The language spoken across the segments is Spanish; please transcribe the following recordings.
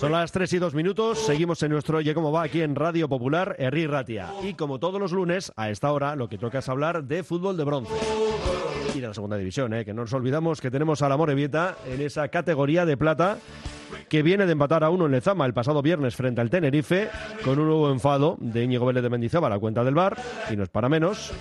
Son las 3:02, seguimos en nuestro Oye Cómo Va aquí en Radio Popular, Herri Ratia. Y como todos los lunes, a esta hora lo que toca es hablar de fútbol de bronce. Y de la segunda división, que no nos olvidamos que tenemos a la Amorebieta en esa categoría de plata que viene de empatar a 1 en Lezama el pasado viernes frente al Tenerife con un nuevo enfado de Íñigo Vélez de Mendizábal a la cuenta del VAR, y no es para menos.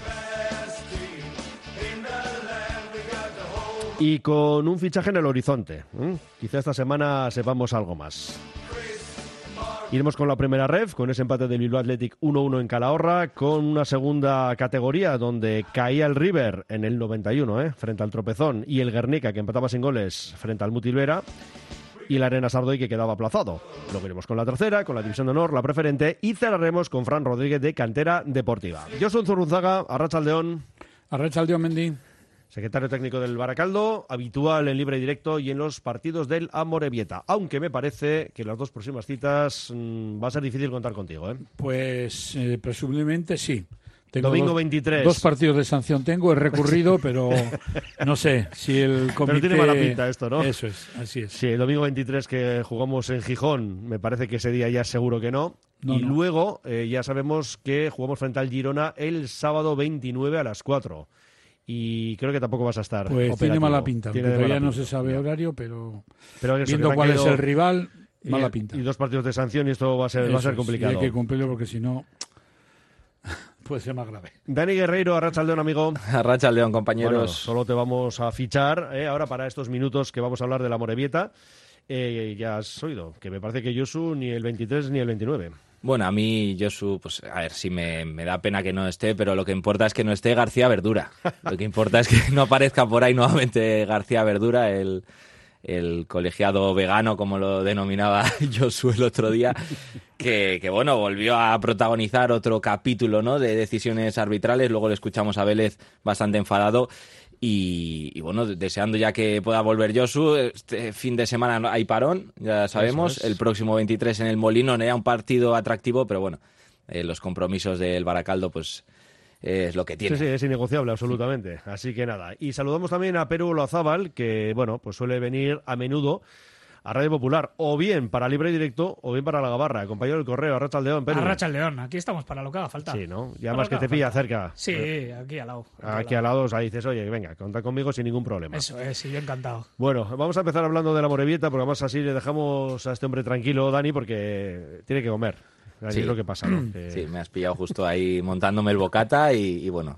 Y con un fichaje en el horizonte. Quizá esta semana sepamos algo más. Iremos con la primera ref, con ese empate del Bilbao Athletic 1-1 en Calahorra, con una segunda categoría donde caía el River en el 91, frente al Tropezón, y el Guernica, que empataba sin goles frente al Mutilvera, y la Arena Sardoy, que quedaba aplazado. Luego iremos con la tercera, con la División de Honor, la preferente, y cerraremos con Fran Rodríguez de Cantera Deportiva. Yo soy Zurrunzaga, Arratsaldeón. Arratsaldeón, Mendy. Secretario técnico del Baracaldo, habitual en Libre y Directo y en los partidos del Amorebieta. Aunque me parece que las dos próximas citas va a ser difícil contar contigo, ¿eh? Pues presumiblemente sí. Tengo Domingo 23. Dos partidos de sanción tengo, he recurrido, pero no sé si el comité... Pero tiene mala pinta esto, ¿no? Eso es, así es. Sí, el domingo 23 que jugamos en Gijón, me parece que ese día ya seguro que no. Luego ya sabemos que jugamos frente al Girona el sábado 29 a las 4. Y creo que tampoco vas a estar pues operativo. Tiene mala pinta, todavía no se sabe ya. Horario, pero eso, viendo cuál es el rival, mala pinta. Y dos partidos de sanción y esto va a ser complicado. Y hay que cumplirlo porque si no puede ser más grave. Dani Guerreiro, Arratsaldeón, amigo. Arratsaldeón, compañeros. Bueno, solo te vamos a fichar ahora para estos minutos que vamos a hablar de la Amorebieta. Ya has oído que me parece que Josu ni el 23 ni el 29. Bueno, a mí, Josu, pues a ver, sí me da pena que no esté, pero lo que importa es que no esté García Verdura. Lo que importa es que no aparezca por ahí nuevamente García Verdura, el colegiado vegano, como lo denominaba Josu el otro día, que bueno, volvió a protagonizar otro capítulo, ¿no?, de decisiones arbitrales. Luego le escuchamos a Vélez bastante enfadado. Y bueno, deseando ya que pueda volver Josu. Este fin de semana hay parón, ya sabemos. El próximo 23 en el Molino, no era un partido atractivo, pero bueno, los compromisos del Baracaldo, pues es lo que tiene. Sí, es innegociable, absolutamente. Así que nada. Y saludamos también a Peru Olazábal, que bueno, pues suele venir a menudo a Radio Popular, o bien para Libre y Directo, o bien para La Gabarra. Compañero del correo, Arratsaldeón, Peru. Arratsaldeón, aquí estamos para lo que haga falta. Sí, ¿no? Y además que te pilla cerca. Sí, aquí al lado. Aquí al lado, o sea, dices, oye, venga, contad conmigo sin ningún problema. Eso es, sí, yo encantado. Bueno, vamos a empezar hablando de la Amorebieta, porque además así le dejamos a este hombre tranquilo, Dani, porque tiene que comer. Así es lo que pasa, ¿no? Sí, me has pillado justo ahí montándome el bocata y bueno,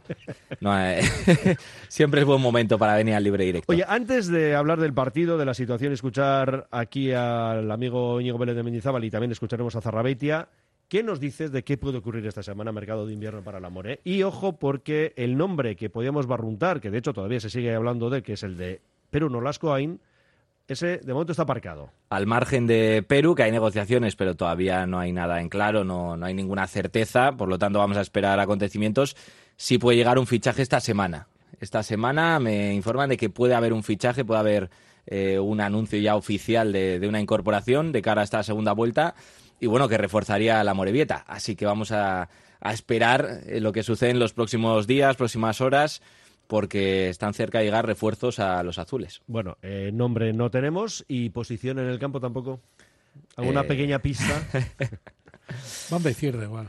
siempre es buen momento para venir al Libre Directo. Oye, antes de hablar del partido, de la situación, escuchar aquí al amigo Íñigo Vélez de Mendizábal y también escucharemos a Zarrabeitia, ¿qué nos dices de qué puede ocurrir esta semana en mercado de invierno para la Amore? Y ojo, porque el nombre que podíamos barruntar, que de hecho todavía se sigue hablando de él, que es el de Peru Nolascoain, ese de momento está aparcado. Al margen de Perú, que hay negociaciones, pero todavía no hay nada en claro, no hay ninguna certeza, por lo tanto vamos a esperar acontecimientos. Sí puede llegar un fichaje esta semana. Esta semana me informan de que puede haber un fichaje, puede haber un anuncio ya oficial de una incorporación de cara a esta segunda vuelta y bueno, que reforzaría la Amorebieta. Así que vamos a esperar lo que sucede en los próximos días, próximas horas, porque están cerca de llegar refuerzos a los azules. Bueno, nombre no tenemos y posición en el campo tampoco. ¿Alguna pequeña pista? Banda izquierda igual.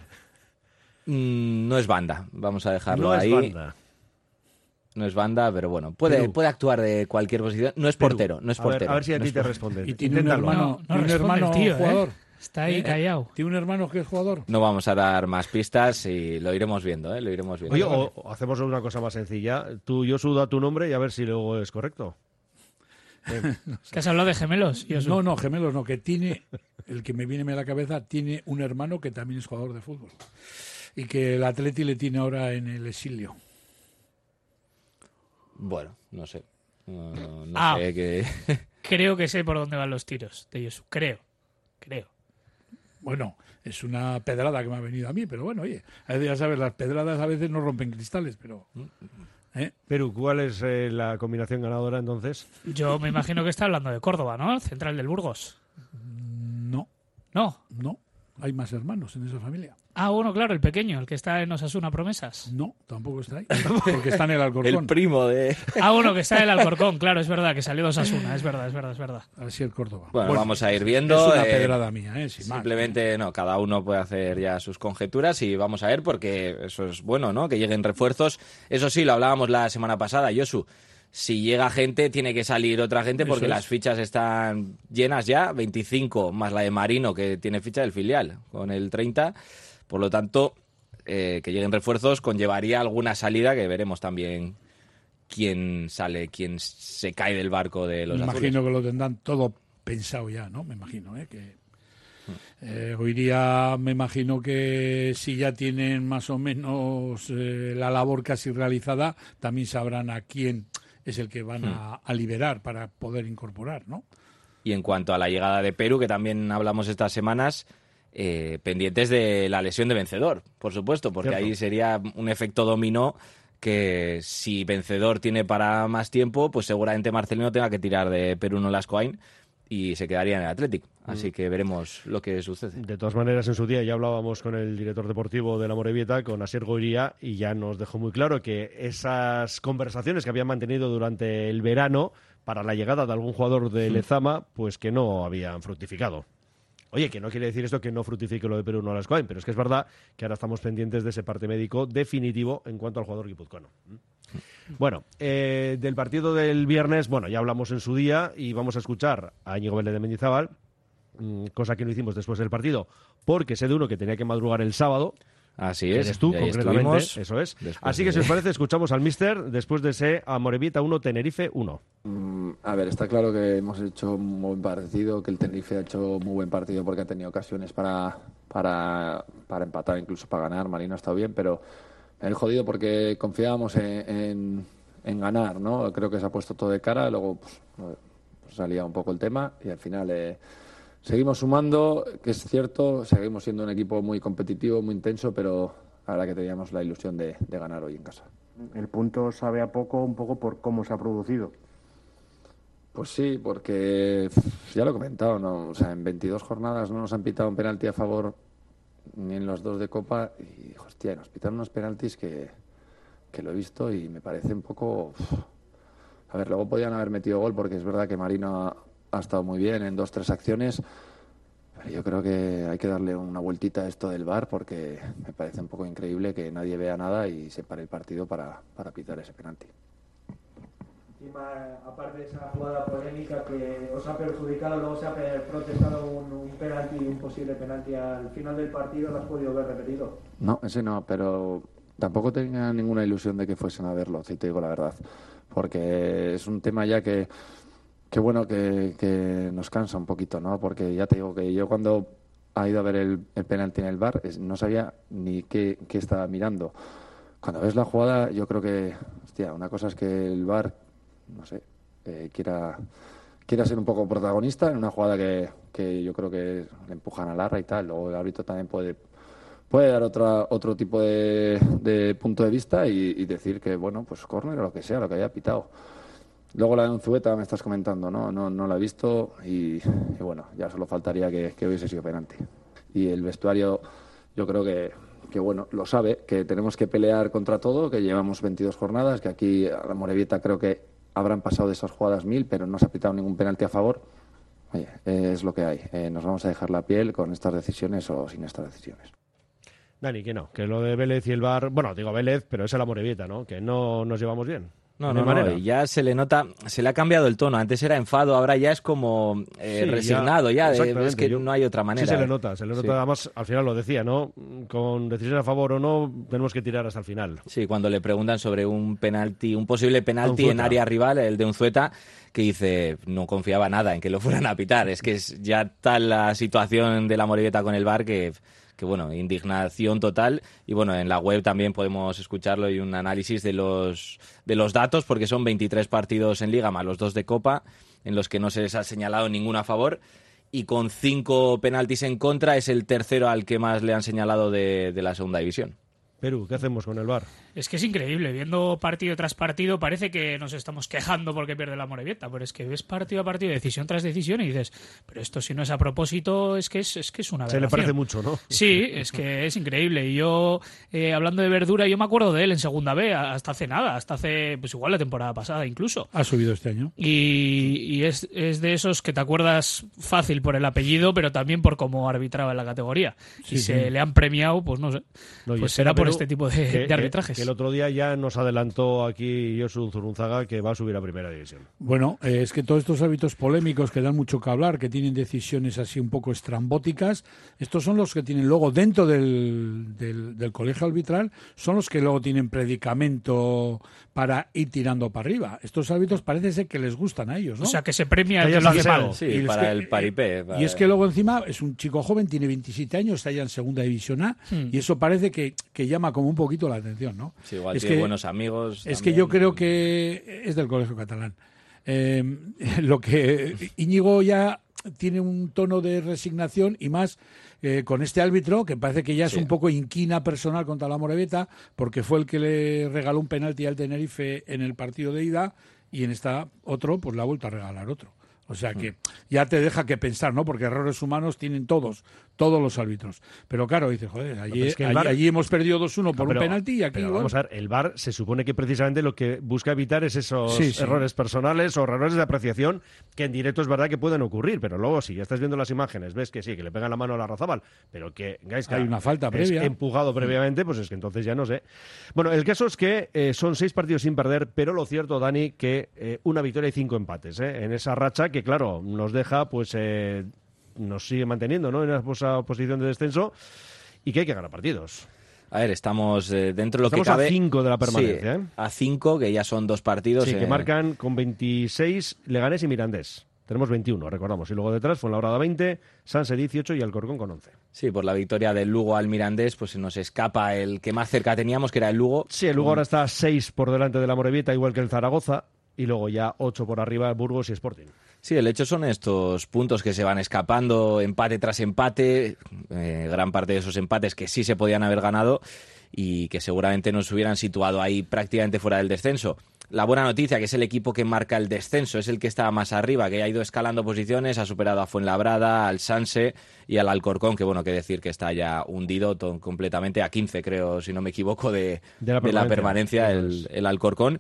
No es banda, vamos a dejarlo ahí. No es banda. No es banda, pero bueno, puede actuar de cualquier posición. No es portero, no es portero. A ver si a ti te responde. Y tiene un hermano, el tío, jugador. Está ahí callado. ¿Tiene un hermano que es jugador? No vamos a dar más pistas y lo iremos viendo, lo iremos viendo. Oye, o hacemos una cosa más sencilla. Tú, Josu, da tu nombre y a ver si luego es correcto. ¿Que has hablado de gemelos? No, gemelos no, que tiene, el que me viene a la cabeza, tiene un hermano que también es jugador de fútbol. Y que el Atleti le tiene ahora en el exilio. Bueno, no sé. No sé qué. Creo que sé por dónde van los tiros de Josu. Creo. Bueno, es una pedrada que me ha venido a mí, pero bueno, oye, ya sabes, las pedradas a veces no rompen cristales, pero... Perú, ¿cuál es la combinación ganadora entonces? Yo me imagino que está hablando de Córdoba, ¿no? Central del Burgos. No. ¿No? No. Hay más hermanos en esa familia. Ah, bueno, claro, el pequeño, el que está en Osasuna Promesas. No, tampoco está ahí. Porque está en el Alcorcón. El primo de... Ah, bueno, que está en el Alcorcón, claro, es verdad, que salió de Osasuna, es verdad. Así el Córdoba. Bueno, vamos a ir viendo. Es una pedrada mía, sin más. Simplemente, no, cada uno puede hacer ya sus conjeturas y vamos a ver, porque eso es bueno, ¿no? Que lleguen refuerzos. Eso sí, lo hablábamos la semana pasada, Josu. Si llega gente, tiene que salir otra gente porque las fichas están llenas ya, 25 más la de Marino, que tiene ficha del filial, con el 30. Por lo tanto, que lleguen refuerzos conllevaría alguna salida, que veremos también quién sale, quién se cae del barco de los azules. Me imagino que lo tendrán todo pensado ya, ¿no? Me imagino, que hoy día me imagino que si ya tienen más o menos la labor casi realizada, también sabrán a quién es el que van a liberar para poder incorporar, ¿no? Y en cuanto a la llegada de Perú, que también hablamos estas semanas, pendientes de la lesión de Vencedor, por supuesto, porque Cierto. ahí sería un efecto dominó que si Vencedor tiene para más tiempo, pues seguramente Marcelino tenga que tirar de Perú Nolascoain y se quedaría en el Athletic. Así que veremos lo que sucede. De todas maneras, en su día ya hablábamos con el director deportivo de la Amorebieta, con Asier Goiría, y ya nos dejó muy claro que esas conversaciones que habían mantenido durante el verano para la llegada de algún jugador de Lezama, pues que no habían fructificado. Oye, que no quiere decir esto que no fructifique lo de Perú Nolascoain, pero es que es verdad que ahora estamos pendientes de ese parte médico definitivo en cuanto al jugador guipuzcoano. Bueno, del partido del viernes, bueno, ya hablamos en su día y vamos a escuchar a Íñigo Vélez de Mendizábal, cosa que no hicimos después del partido, porque sé de uno que tenía que madrugar el sábado. Así Que es. eres tú, y ahí concretamente. estuvimos. Eso es. Después Así que, si os parece, escuchamos al míster después de ese Amorebieta 1, Tenerife 1. A ver, está claro que hemos hecho un buen partido, que el Tenerife ha hecho muy buen partido porque ha tenido ocasiones para empatar, incluso para ganar. Marino ha estado bien, pero el jodido porque confiábamos en ganar, ¿no? Creo que se ha puesto todo de cara, luego pues salía un poco el tema y al final seguimos sumando, que es cierto, seguimos siendo un equipo muy competitivo, muy intenso, pero la verdad que teníamos la ilusión de ganar hoy en casa. El punto sabe a poco, un poco por cómo se ha producido. Pues sí, porque ya lo he comentado, ¿no? O sea, en 22 jornadas no nos han pitado un penalti a favor ni en los dos de Copa y, hostia, nos pitaron unos penaltis que lo he visto y me parece un poco... A ver, luego podían haber metido gol porque es verdad que Marino ha estado muy bien en 2-3 acciones, pero yo creo que hay que darle una vueltita a esto del VAR porque me parece un poco increíble que nadie vea nada y se pare el partido para pitar ese penalti. Aparte de esa jugada polémica que os ha perjudicado, luego se ha protestado un penalti, un posible penalti al final del partido, ¿lo has podido ver repetido? No, ese no, pero tampoco tenía ninguna ilusión de que fuesen a verlo, si te digo la verdad, porque es un tema ya que bueno, que nos cansa un poquito, ¿no? Porque ya te digo que yo cuando ha ido a ver el penalti en el VAR no sabía ni qué estaba mirando. Cuando ves la jugada, yo creo que, hostia, una cosa es que el VAR, no sé, quiera ser un poco protagonista en una jugada que yo creo que le empujan a Larra y tal. Luego el árbitro también puede dar otro tipo de punto de vista y decir que, bueno, pues córner o lo que sea, lo que haya pitado. Luego la de Unzueta me estás comentando, no la he visto y bueno, ya solo faltaría que hubiese sido penalti. Y el vestuario, yo creo que bueno, lo sabe, que tenemos que pelear contra todo, que llevamos 22 jornadas, que aquí a la Amorebieta creo que habrán pasado de esas jugadas 1000, pero no se ha pitado ningún penalti a favor. Oye, es lo que hay. Nos vamos a dejar la piel con estas decisiones o sin estas decisiones. Dani, que lo de Vélez y el VAR, bueno, digo Vélez, pero es el Amorebieta, ¿no? Que no nos llevamos bien. No, y ya se le nota, se le ha cambiado el tono. Antes era enfado, ahora ya es como resignado, es que no hay otra manera. Sí, se le nota, sí. Además, al final lo decía, ¿no? Con decisión a favor o no, tenemos que tirar hasta el final. Sí, cuando le preguntan sobre un penalti, un posible penalti en área rival, el de Unzueta, que dice, no confiaba nada en que lo fueran a pitar. Es que es ya tal la situación de la Amorebieta con el VAR que bueno, indignación total. Y bueno, en la web también podemos escucharlo y un análisis de los datos, porque son 23 partidos en Liga más los 2 de Copa, en los que no se les ha señalado ninguno a favor, y con 5 penaltis en contra es el tercero al que más le han señalado de la segunda división. Perú, ¿qué hacemos con el VAR? Es que es increíble, viendo partido tras partido parece que nos estamos quejando porque pierde la Amorebieta, pero es que ves partido a partido, decisión tras decisión y dices, pero esto si no es a propósito es que es una aberración. Se le parece mucho, ¿no? Sí, es que es increíble. Y yo, hablando de Verdura, yo me acuerdo de él en Segunda B, hasta hace nada, hasta hace, pues igual la temporada pasada incluso. Ha subido este año. Y es de esos que te acuerdas fácil por el apellido, pero también por cómo arbitraba en la categoría. Sí, y se le han premiado, pues no sé, pues será por este tipo de arbitrajes. Que el otro día ya nos adelantó aquí Josu Zurunzaga que va a subir a Primera División. Bueno, es que todos estos hábitos polémicos que dan mucho que hablar, que tienen decisiones así un poco estrambóticas, estos son los que tienen luego dentro del colegio arbitral, son los que luego tienen predicamento para ir tirando para arriba. Estos hábitos parece ser que les gustan a ellos, ¿no? O sea, que se premia Que el que lo hace salseo. mal. Sí, Y es para que- el paripé. Y es que luego encima es un chico joven, tiene 27 años, está ya en Segunda División A, y eso parece que llama como un poquito la atención, ¿no? Sí, igual es tiene que, buenos amigos. Es que también. yo creo que es del colegio catalán. Lo que Íñigo ya tiene un tono de resignación y más con este árbitro que parece que ya es Sí. un poco inquina personal contra la Amorebieta porque fue el que le regaló un penalti al Tenerife en el partido de ida y en esta otro pues le ha vuelto a regalar otro. O sea que ya te deja que pensar, ¿no? Porque errores humanos tienen todos los árbitros. Pero claro, dices, joder, pero es que el VAR- allí hemos perdido 2-1 por Pero- un penalti y aquí... pero bueno, vamos a ver, el VAR se supone que precisamente lo que busca evitar es esos Sí, sí. errores personales o errores de apreciación que en directo es verdad que pueden ocurrir, pero luego si ya estás viendo las imágenes, ves que sí, que le pegan la mano a la Larrazábal, pero que Gaisca Hay una falta es previa. empujado previamente, pues es que entonces ya no sé. Bueno, el caso es que son 6 partidos sin perder, pero lo cierto, Dani, que una victoria y 5 empates, en esa racha que, claro, nos deja, pues nos sigue manteniendo, ¿no? En esa posición de descenso y que hay que ganar partidos. A ver, estamos dentro de lo Estamos que cabe. a 5 de la permanencia, Sí, ¿eh? a 5, que ya son 2 partidos. Sí, que marcan con 26 Leganés y Mirandés. Tenemos 21, recordamos. Y luego detrás Fuenlabrada 20, Sanse 18 y Alcorcón con 11. Sí, por la victoria del Lugo al Mirandés, pues se nos escapa el que más cerca teníamos, que era el Lugo. Sí, el Lugo ahora está 6 por delante de la Amorebieta, igual que el Zaragoza. Y luego ya 8 por arriba Burgos y Sporting. Sí, el hecho son estos puntos que se van escapando empate tras empate, gran parte de esos empates que sí se podían haber ganado y que seguramente nos hubieran situado ahí prácticamente fuera del descenso. La buena noticia, que es el equipo que marca el descenso, es el que está más arriba, que ha ido escalando posiciones, ha superado a Fuenlabrada, al Sanse y al Alcorcón, que bueno, que decir que está ya hundido completamente a 15, creo, si no me equivoco, de la permanencia el Alcorcón.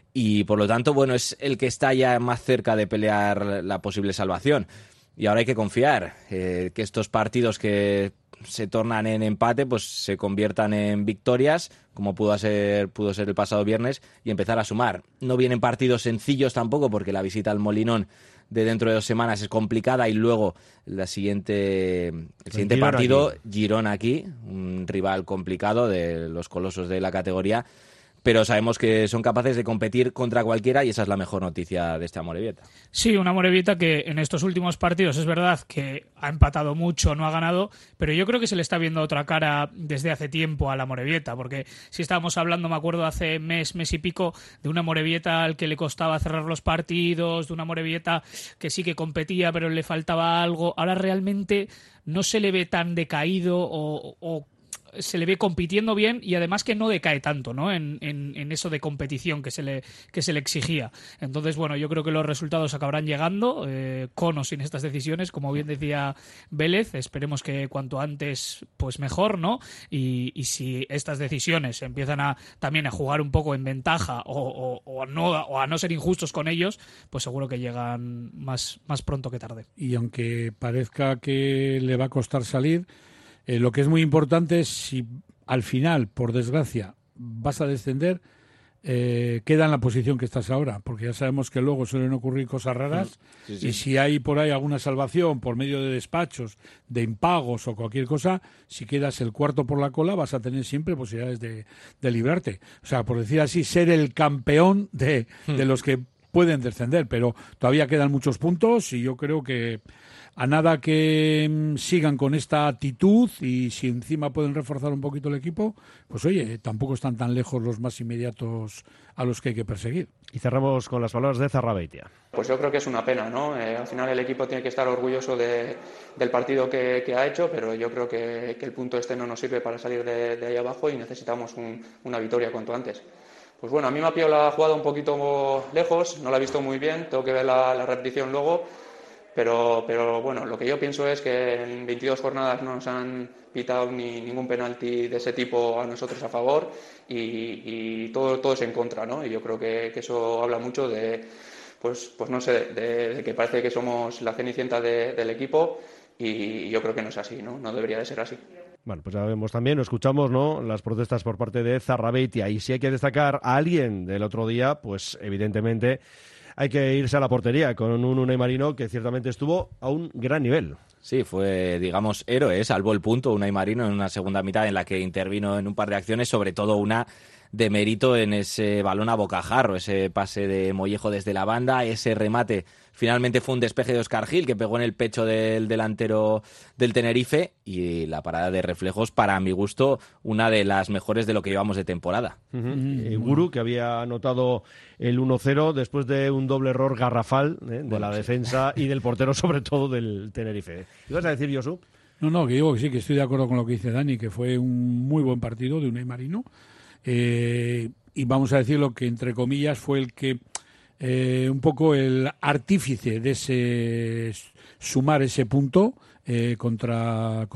Y por lo tanto, bueno, es el que está ya más cerca de pelear la posible salvación. Y ahora hay que confiar que estos partidos que se tornan en empate, pues se conviertan en victorias, como pudo ser el pasado viernes, y empezar a sumar. No vienen partidos sencillos tampoco, porque la visita al Molinón de dentro de 2 semanas es complicada, y luego el siguiente Girona partido, aquí. Girona aquí, un rival complicado de los colosos de la categoría, pero sabemos que son capaces de competir contra cualquiera y esa es la mejor noticia de este Amorebieta. Sí, una Amorebieta que en estos últimos partidos es verdad que ha empatado mucho, no ha ganado, pero yo creo que se le está viendo otra cara desde hace tiempo a la Amorebieta, porque si estábamos hablando, me acuerdo, hace mes y pico, de una Amorebieta al que le costaba cerrar los partidos, de una Amorebieta que sí que competía pero le faltaba algo, ahora realmente no se le ve tan decaído o se le ve compitiendo bien y además que no decae tanto, ¿no? En eso de competición que se le exigía. Entonces, bueno, yo creo que los resultados acabarán llegando, con o sin estas decisiones, como bien decía Vélez, esperemos que cuanto antes, pues mejor, ¿no? Y si estas decisiones empiezan también a jugar un poco en ventaja o a no ser injustos con ellos, pues seguro que llegan más pronto que tarde. Y aunque parezca que le va a costar salir, lo que es muy importante es si al final, por desgracia, vas a descender, queda en la posición que estás ahora, porque ya sabemos que luego suelen ocurrir cosas raras y si hay por ahí alguna salvación por medio de despachos, de impagos o cualquier cosa, si quedas el cuarto por la cola vas a tener siempre posibilidades de librarte. O sea, por decir así, ser el campeón de los que pueden descender, pero todavía quedan muchos puntos y yo creo que a nada que sigan con esta actitud y si encima pueden reforzar un poquito el equipo, pues oye, tampoco están tan lejos los más inmediatos a los que hay que perseguir. Y cerramos con las palabras de Zarrabeitia. Pues yo creo que es una pena, ¿no? Al final el equipo tiene que estar orgulloso del partido que ha hecho, pero yo creo que el punto este no nos sirve para salir de ahí abajo y necesitamos una victoria cuanto antes. Pues bueno, a mí me ha pillado la jugada un poquito lejos, no la he visto muy bien, tengo que ver la repetición luego, pero bueno, lo que yo pienso es que en 22 jornadas no nos han pitado ningún penalti de ese tipo a nosotros a favor y todo es en contra, ¿no? Y yo creo que eso habla mucho de, pues no sé, de que parece que somos la cenicienta del equipo y yo creo que no es así, ¿no? No debería de ser así. Bueno, pues ya vemos también, escuchamos, ¿no?, las protestas por parte de Zarrabeitia. Y si hay que destacar a alguien del otro día, pues evidentemente hay que irse a la portería con un Unai Marino que ciertamente estuvo a un gran nivel. Sí, fue, digamos, héroe, salvó el punto Unai Marino en una segunda mitad en la que intervino en un par de acciones, sobre todo una de mérito en ese balón a bocajarro, ese pase de Mollejo desde la banda, ese remate. Finalmente fue un despeje de Óscar Gil que pegó en el pecho del delantero del Tenerife y la parada de Reflejos, para mi gusto, una de las mejores de lo que llevamos de temporada. Guru, que había anotado el 1-0 después de un doble error garrafal de la defensa y del portero, sobre todo del Tenerife. ¿Ibas a decir, Josu? No, que digo que sí, que estoy de acuerdo con lo que dice Dani, que fue un muy buen partido de Unai Marino. Y vamos a decir lo que, entre comillas, fue el que un poco el artífice de ese sumar ese punto contra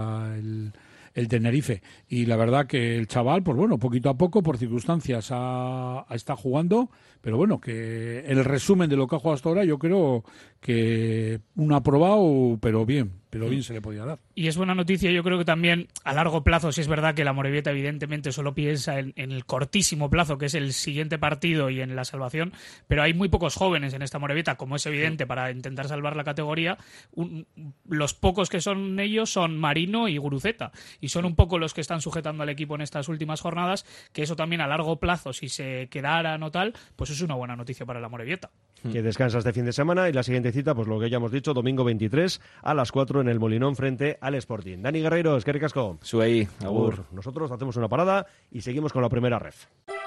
el Tenerife. Y la verdad que el chaval, pues bueno, poquito a poco, por circunstancias, está jugando, pero bueno, que el resumen de lo que ha jugado hasta ahora, yo creo que un aprobado, pero bien se le podía dar. Y es buena noticia, yo creo que también a largo plazo, si es verdad que la Amorebieta evidentemente solo piensa en el cortísimo plazo, que es el siguiente partido y en la salvación, pero hay muy pocos jóvenes en esta Amorebieta, como es evidente, para intentar salvar la categoría. Los pocos que son ellos son Marino y Guruceta, y son un poco los que están sujetando al equipo en estas últimas jornadas, que eso también a largo plazo, si se quedara o tal, pues es una buena noticia para la Amorebieta. Que descansa este fin de semana y la siguiente cita, pues lo que ya hemos dicho, domingo 23 a las 4 en el Molinón frente al Sporting. Dani Guerreiro, eskerrik asko. Zuei, agur. Nosotros hacemos una parada y seguimos con la primera ref.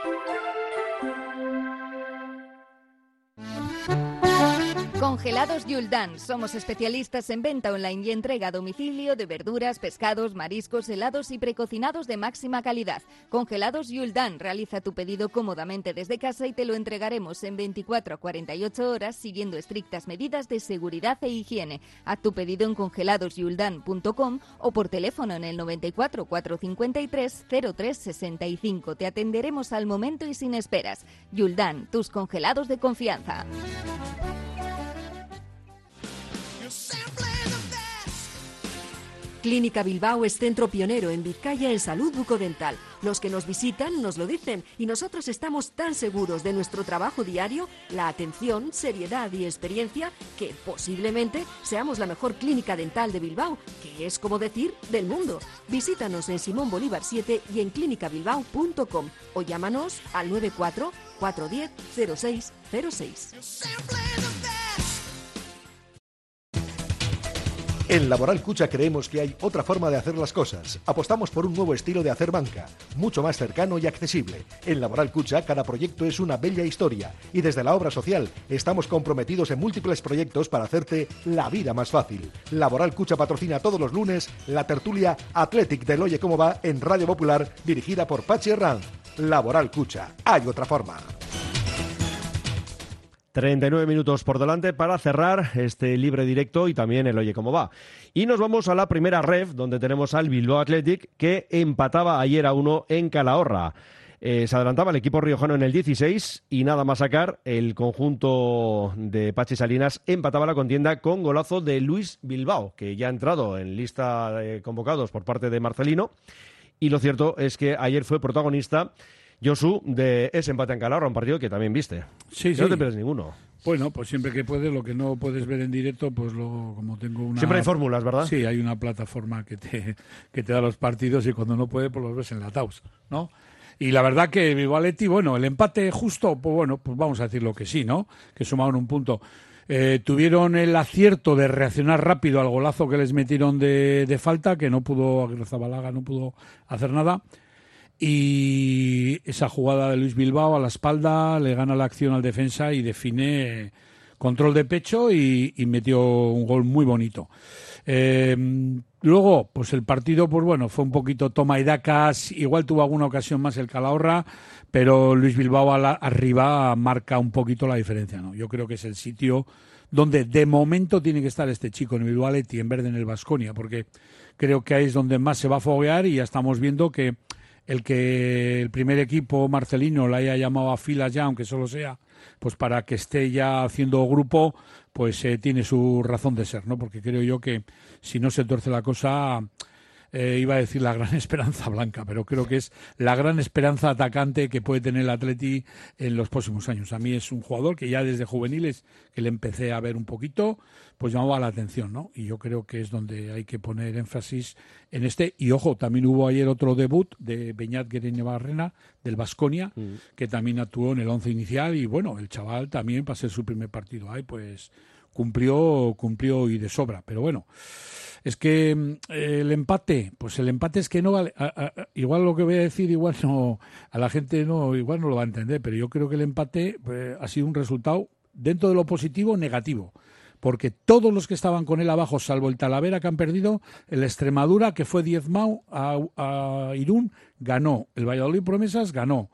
Congelados Yuldan. Somos especialistas en venta online y entrega a domicilio de verduras, pescados, mariscos, helados y precocinados de máxima calidad. Congelados Yuldan. Realiza tu pedido cómodamente desde casa y te lo entregaremos en 24 a 48 horas siguiendo estrictas medidas de seguridad e higiene. Haz tu pedido en congeladosyuldan.com o por teléfono en el 94 453 0365. Te atenderemos al momento y sin esperas. Yuldan, tus congelados de confianza. Clínica Bilbao es centro pionero en Vizcaya en salud bucodental. Los que nos visitan nos lo dicen y nosotros estamos tan seguros de nuestro trabajo diario, la atención, seriedad y experiencia, que posiblemente seamos la mejor clínica dental de Bilbao, que es como decir del mundo. Visítanos en Simón Bolívar 7 y en clinicabilbao.com o llámanos al 94 410 0606. En Laboral Cucha creemos que hay otra forma de hacer las cosas. Apostamos por un nuevo estilo de hacer banca, mucho más cercano y accesible. En Laboral Cucha cada proyecto es una bella historia y desde la obra social estamos comprometidos en múltiples proyectos para hacerte la vida más fácil. Laboral Cucha patrocina todos los lunes la tertulia Athletic del Oye Cómo Va en Radio Popular, dirigida por Pachi Herranz. Laboral Cucha, hay otra forma. 39 minutos por delante para cerrar este libre directo y también el Oye Cómo Va. Y nos vamos a la primera ref, donde tenemos al Bilbao Athletic, que empataba ayer a 1 en Calahorra. Se adelantaba el equipo riojano en el 16 y nada más sacar, el conjunto de Pachi Salinas empataba la contienda con golazo de Luis Bilbao, que ya ha entrado en lista de convocados por parte de Marcelino. Y lo cierto es que ayer fue protagonista Josu de ese empate en Calahorra, un partido que también viste. Sí. No te pierdes ninguno. Bueno, pues siempre que puedes, lo que no puedes ver en directo, pues como tengo una... Siempre hay fórmulas, ¿verdad? Sí, hay una plataforma que te da los partidos y cuando no puede, pues los ves enlatados, ¿no? Y la verdad que Bilbao Athletic, bueno, el empate justo, pues bueno, pues vamos a decirlo que sí, ¿no? Que sumaron un punto. Tuvieron el acierto de reaccionar rápido al golazo que les metieron de falta, que no pudo, Aguirrezabalaga no pudo hacer nada. Y esa jugada de Luis Bilbao a la espalda le gana la acción al defensa y define control de pecho y metió un gol muy bonito. Luego, pues el partido, pues bueno, fue un poquito toma y dacas, igual tuvo alguna ocasión más el Calahorra, pero Luis Bilbao arriba marca un poquito la diferencia, ¿no? Yo creo que es el sitio donde de momento tiene que estar este chico en el Bilbao Athletic en vez de en el Baskonia, porque creo que ahí es donde más se va a foguear y ya estamos viendo que el primer equipo marcelino le haya llamado a filas ya, aunque solo sea pues para que esté ya haciendo grupo, pues tiene su razón de ser, ¿no? Porque creo yo que si no se tuerce la cosa, iba a decir la gran esperanza blanca, pero creo que es la gran esperanza atacante que puede tener el Atleti en los próximos años. A mí es un jugador que ya desde juveniles, que le empecé a ver un poquito, pues llamaba la atención, ¿no? Y yo creo que es donde hay que poner énfasis en este. Y ojo, también hubo ayer otro debut de Beñat Guereñabarrena, del Baskonia, que también actuó en el 11 inicial. Y bueno, el chaval también, para ser su primer partido ahí, pues cumplió y de sobra. Pero bueno, es que el empate es que no vale. Igual lo que voy a decir, igual no, a la gente igual no lo va a entender, pero yo creo que el empate ha sido un resultado dentro de lo positivo negativo. Porque todos los que estaban con él abajo, salvo el Talavera que han perdido, el Extremadura, que fue diezmado a Irún, ganó. El Valladolid Promesas ganó.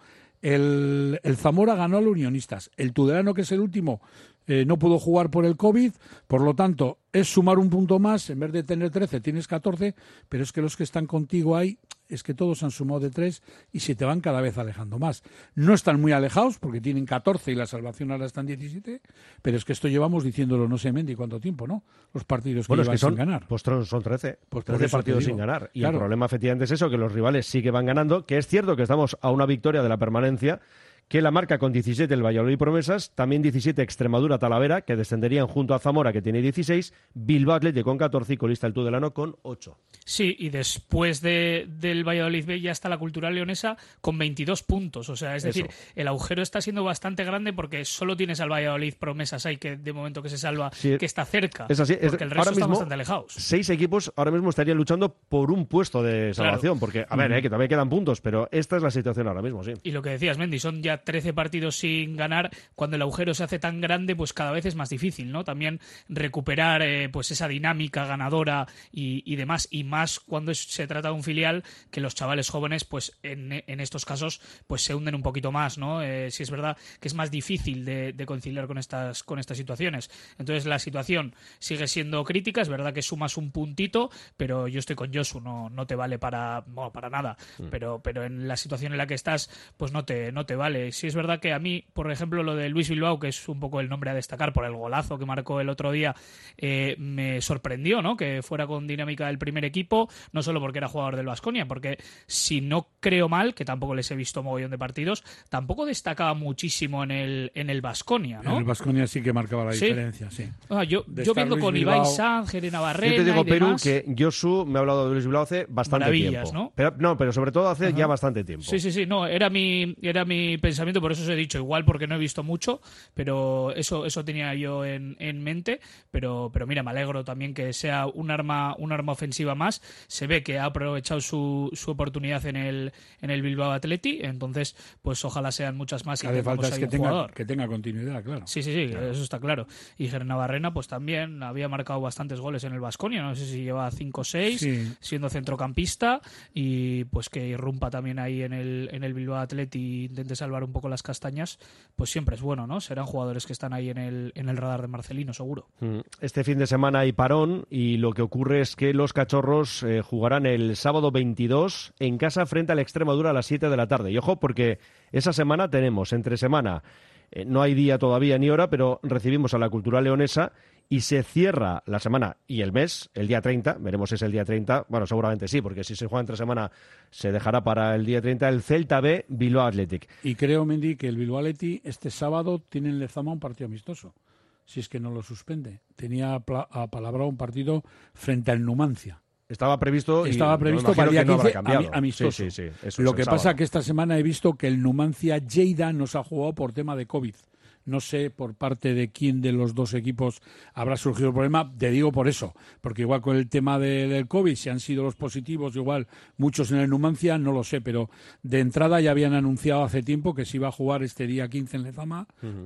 El Zamora ganó a los Unionistas. El Tudelano, que es el último, no pudo jugar por el COVID, por lo tanto, es sumar un punto más, en vez de tener 13 tienes 14, pero es que los que están contigo ahí, es que todos han sumado de 3 y se te van cada vez alejando más. No están muy alejados, porque tienen 14 y la salvación ahora está en 17, pero es que esto llevamos diciéndolo no sé, Mendy, cuánto tiempo, ¿no? Los partidos que llevan sin ganar. Pues son 13, pues 13 partidos sin ganar. Y claro, el problema efectivamente es eso, que los rivales sí que van ganando, que es cierto que estamos a una victoria de la permanencia, que la marca con 17 el Valladolid Promesas, también 17 Extremadura Talavera, que descenderían junto a Zamora, que tiene 16, Bilbao Athletic con 14 y colista el Tudelano con 8. Sí, y después del Valladolid B ya está la Cultural Leonesa con 22 puntos. O sea, es decir, el agujero está siendo bastante grande porque solo tienes al Valladolid Promesas ahí, que de momento que se salva, sí, que está cerca. Es así. Porque el resto ahora mismo, están bastante alejados. 6 equipos ahora mismo estarían luchando por un puesto de salvación. Claro. Porque, a ver, que todavía quedan puntos, pero esta es la situación ahora mismo, sí. Y lo que decías, Mendy, son ya 13 partidos sin ganar. Cuando el agujero se hace tan grande, pues cada vez es más difícil, ¿no? También recuperar pues esa dinámica ganadora y demás, y más cuando se trata de un filial, que los chavales jóvenes, pues en estos casos, pues se hunden un poquito más, ¿no? Sí es verdad que es más difícil de conciliar con estas situaciones. Entonces la situación sigue siendo crítica, es verdad que sumas un puntito, pero yo estoy con Josu, no te vale para nada, pero en la situación en la que estás, pues no te vale. Sí es verdad que a mí, por ejemplo, lo de Luis Bilbao, que es un poco el nombre a destacar por el golazo que marcó el otro día, me sorprendió, ¿no? Que fuera con dinámica del primer equipo, no solo porque era jugador del Baskonia, porque si no creo mal, que tampoco les he visto mogollón de partidos, tampoco destacaba muchísimo en el Baskonia, ¿no? En el Baskonia sí que marcaba la diferencia, sí. Yo viendo con Ibai Sanz, Guereñabarrena. Yo te digo, y demás, Perú, que Josu me ha hablado de Luis Bilbao hace bastante tiempo. ¿No? Pero sobre todo hace ya bastante tiempo. Sí, no, era mi pensamiento, por eso os he dicho, igual porque no he visto mucho, pero eso tenía yo en mente, pero mira, me alegro también que sea un arma ofensiva más. Se ve que ha aprovechado su oportunidad en el Bilbao Athletic, entonces pues ojalá sean muchas más. Hace falta es que tenga continuidad, claro. Sí, claro. Eso está claro. Y Guereñabarrena pues también había marcado bastantes goles en el Baskonia, no sé si lleva 5 o 6, siendo centrocampista, y pues que irrumpa también ahí en el Bilbao Athletic e intente salvar un poco las castañas, pues siempre es bueno, ¿no? Serán jugadores que están ahí en el radar de Marcelino, seguro. Este fin de semana hay parón y lo que ocurre es que los cachorros jugarán el sábado 22 en casa frente al Extremadura a las 7 de la tarde. Y ojo, porque esa semana tenemos, entre semana, no hay día todavía ni hora, pero recibimos a la Cultural Leonesa y se cierra la semana y el mes, el día 30, veremos si es el día 30, bueno, seguramente sí, porque si se juega entre semana se dejará para el día 30 el Celta B Bilbao Athletic. Y creo, Mendy, que el Bilbao Athletic este sábado tiene en Lezama un partido amistoso, si es que no lo suspende. Tenía apalabrado un partido frente al Numancia. Estaba previsto para el día 15 Sí, amistoso. eso Lo que pasa sábado. es que esta semana he visto que el Numancia Lleida no se ha jugado por tema de COVID. No sé por parte de quién de los dos equipos habrá surgido el problema. Te digo por eso, porque igual con el tema del COVID, si han sido los positivos, igual muchos en el Numancia, no lo sé, pero de entrada ya habían anunciado hace tiempo que se iba a jugar este día 15 en Lezama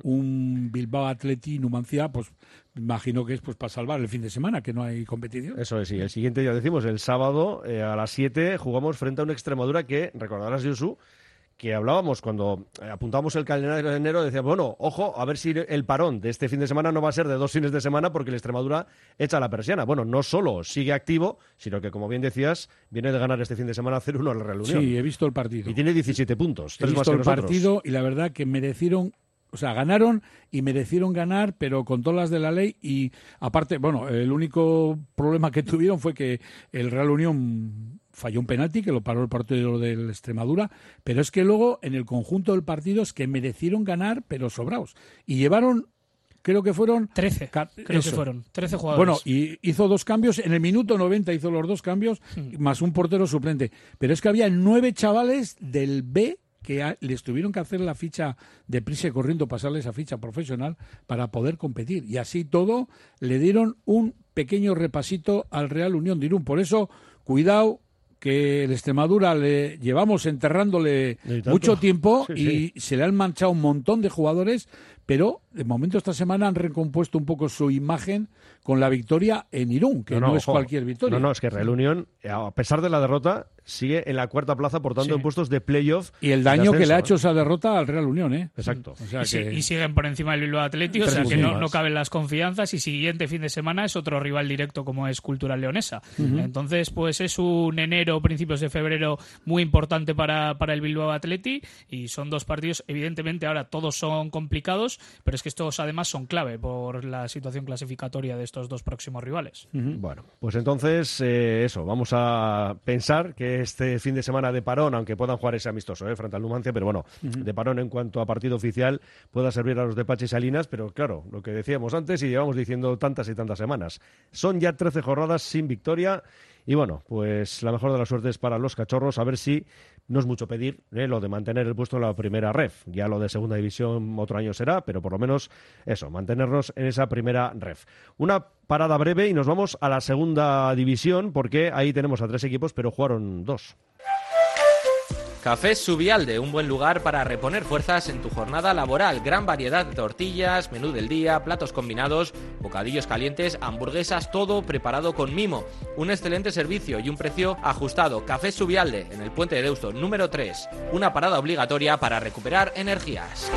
un Bilbao Athletic Numancia, pues imagino que es pues para salvar el fin de semana, que no hay competición. Eso es, sí. El siguiente día, decimos, el sábado a las 7 jugamos frente a una Extremadura que, recordarás, Josu, que hablábamos cuando apuntábamos el calendario de enero, decíamos, bueno, ojo, a ver si el parón de este fin de semana no va a ser de 2 fines de semana porque el Extremadura echa la persiana. Bueno, no solo sigue activo, sino que, como bien decías, viene de ganar este fin de semana 0-1 a la Real Unión. Sí, he visto el partido. Y tiene 17 puntos, 3 he más visto que el nosotros. Partido y la verdad que merecieron, o sea, ganaron y merecieron ganar, pero con todas las de la ley. Y aparte, bueno, el único problema que tuvieron fue que el Real Unión falló un penalti que lo paró el partido del Extremadura, pero es que luego en el conjunto del partido es que merecieron ganar, pero sobraos. Y llevaron, creo que fueron 13, creo que fueron 13 jugadores. Bueno, y hizo 2 cambios, en el minuto 90 hizo los 2 cambios, más un portero suplente. Pero es que había 9 chavales del B que les tuvieron que hacer la ficha de prisa y corriendo, pasarle esa ficha profesional para poder competir. Y así todo le dieron un pequeño repasito al Real Unión de Irún. Por eso, cuidado, que el Extremadura le llevamos enterrándole mucho tiempo y se le han manchado un montón de jugadores, pero de momento esta semana han recompuesto un poco su imagen con la victoria en Irún, que no es cualquier victoria. No, es que Real Unión, a pesar de la derrota, sigue en la 4ª plaza, por tanto, en puestos de playoff. Y el daño que le ha hecho esa derrota al Real Unión, ¿eh? Exacto. O sea y siguen por encima del Bilbao Athletic, o sea que no caben las confianzas, y siguiente fin de semana es otro rival directo como es Cultural Leonesa. Entonces, pues es un enero, principios de febrero muy importante para el Bilbao Athletic, y son 2 partidos, evidentemente ahora todos son complicados, pero es que estos además son clave por la situación clasificatoria de estos 2 próximos rivales. Bueno, pues entonces eso, vamos a pensar que este fin de semana de parón, aunque puedan jugar ese amistoso frente al Numancia, pero bueno, de parón en cuanto a partido oficial pueda servir a los de Pachi y Salinas, pero claro, lo que decíamos antes y llevamos diciendo tantas y tantas semanas, son ya 13 jornadas sin victoria. Y bueno, pues la mejor de las suertes para los cachorros, a ver si no es mucho pedir lo de mantener el puesto en la primera ref. Ya lo de segunda división otro año será, pero por lo menos eso, mantenernos en esa primera ref. Una parada breve y nos vamos a la segunda división, porque ahí tenemos a 3 equipos, pero jugaron 2. Cafés Subialde, un buen lugar para reponer fuerzas en tu jornada laboral. Gran variedad de tortillas, menú del día, platos combinados, bocadillos calientes, hamburguesas, todo preparado con mimo. Un excelente servicio y un precio ajustado. Cafés Subialde, en el Puente de Deusto, número 3. Una parada obligatoria para recuperar energías.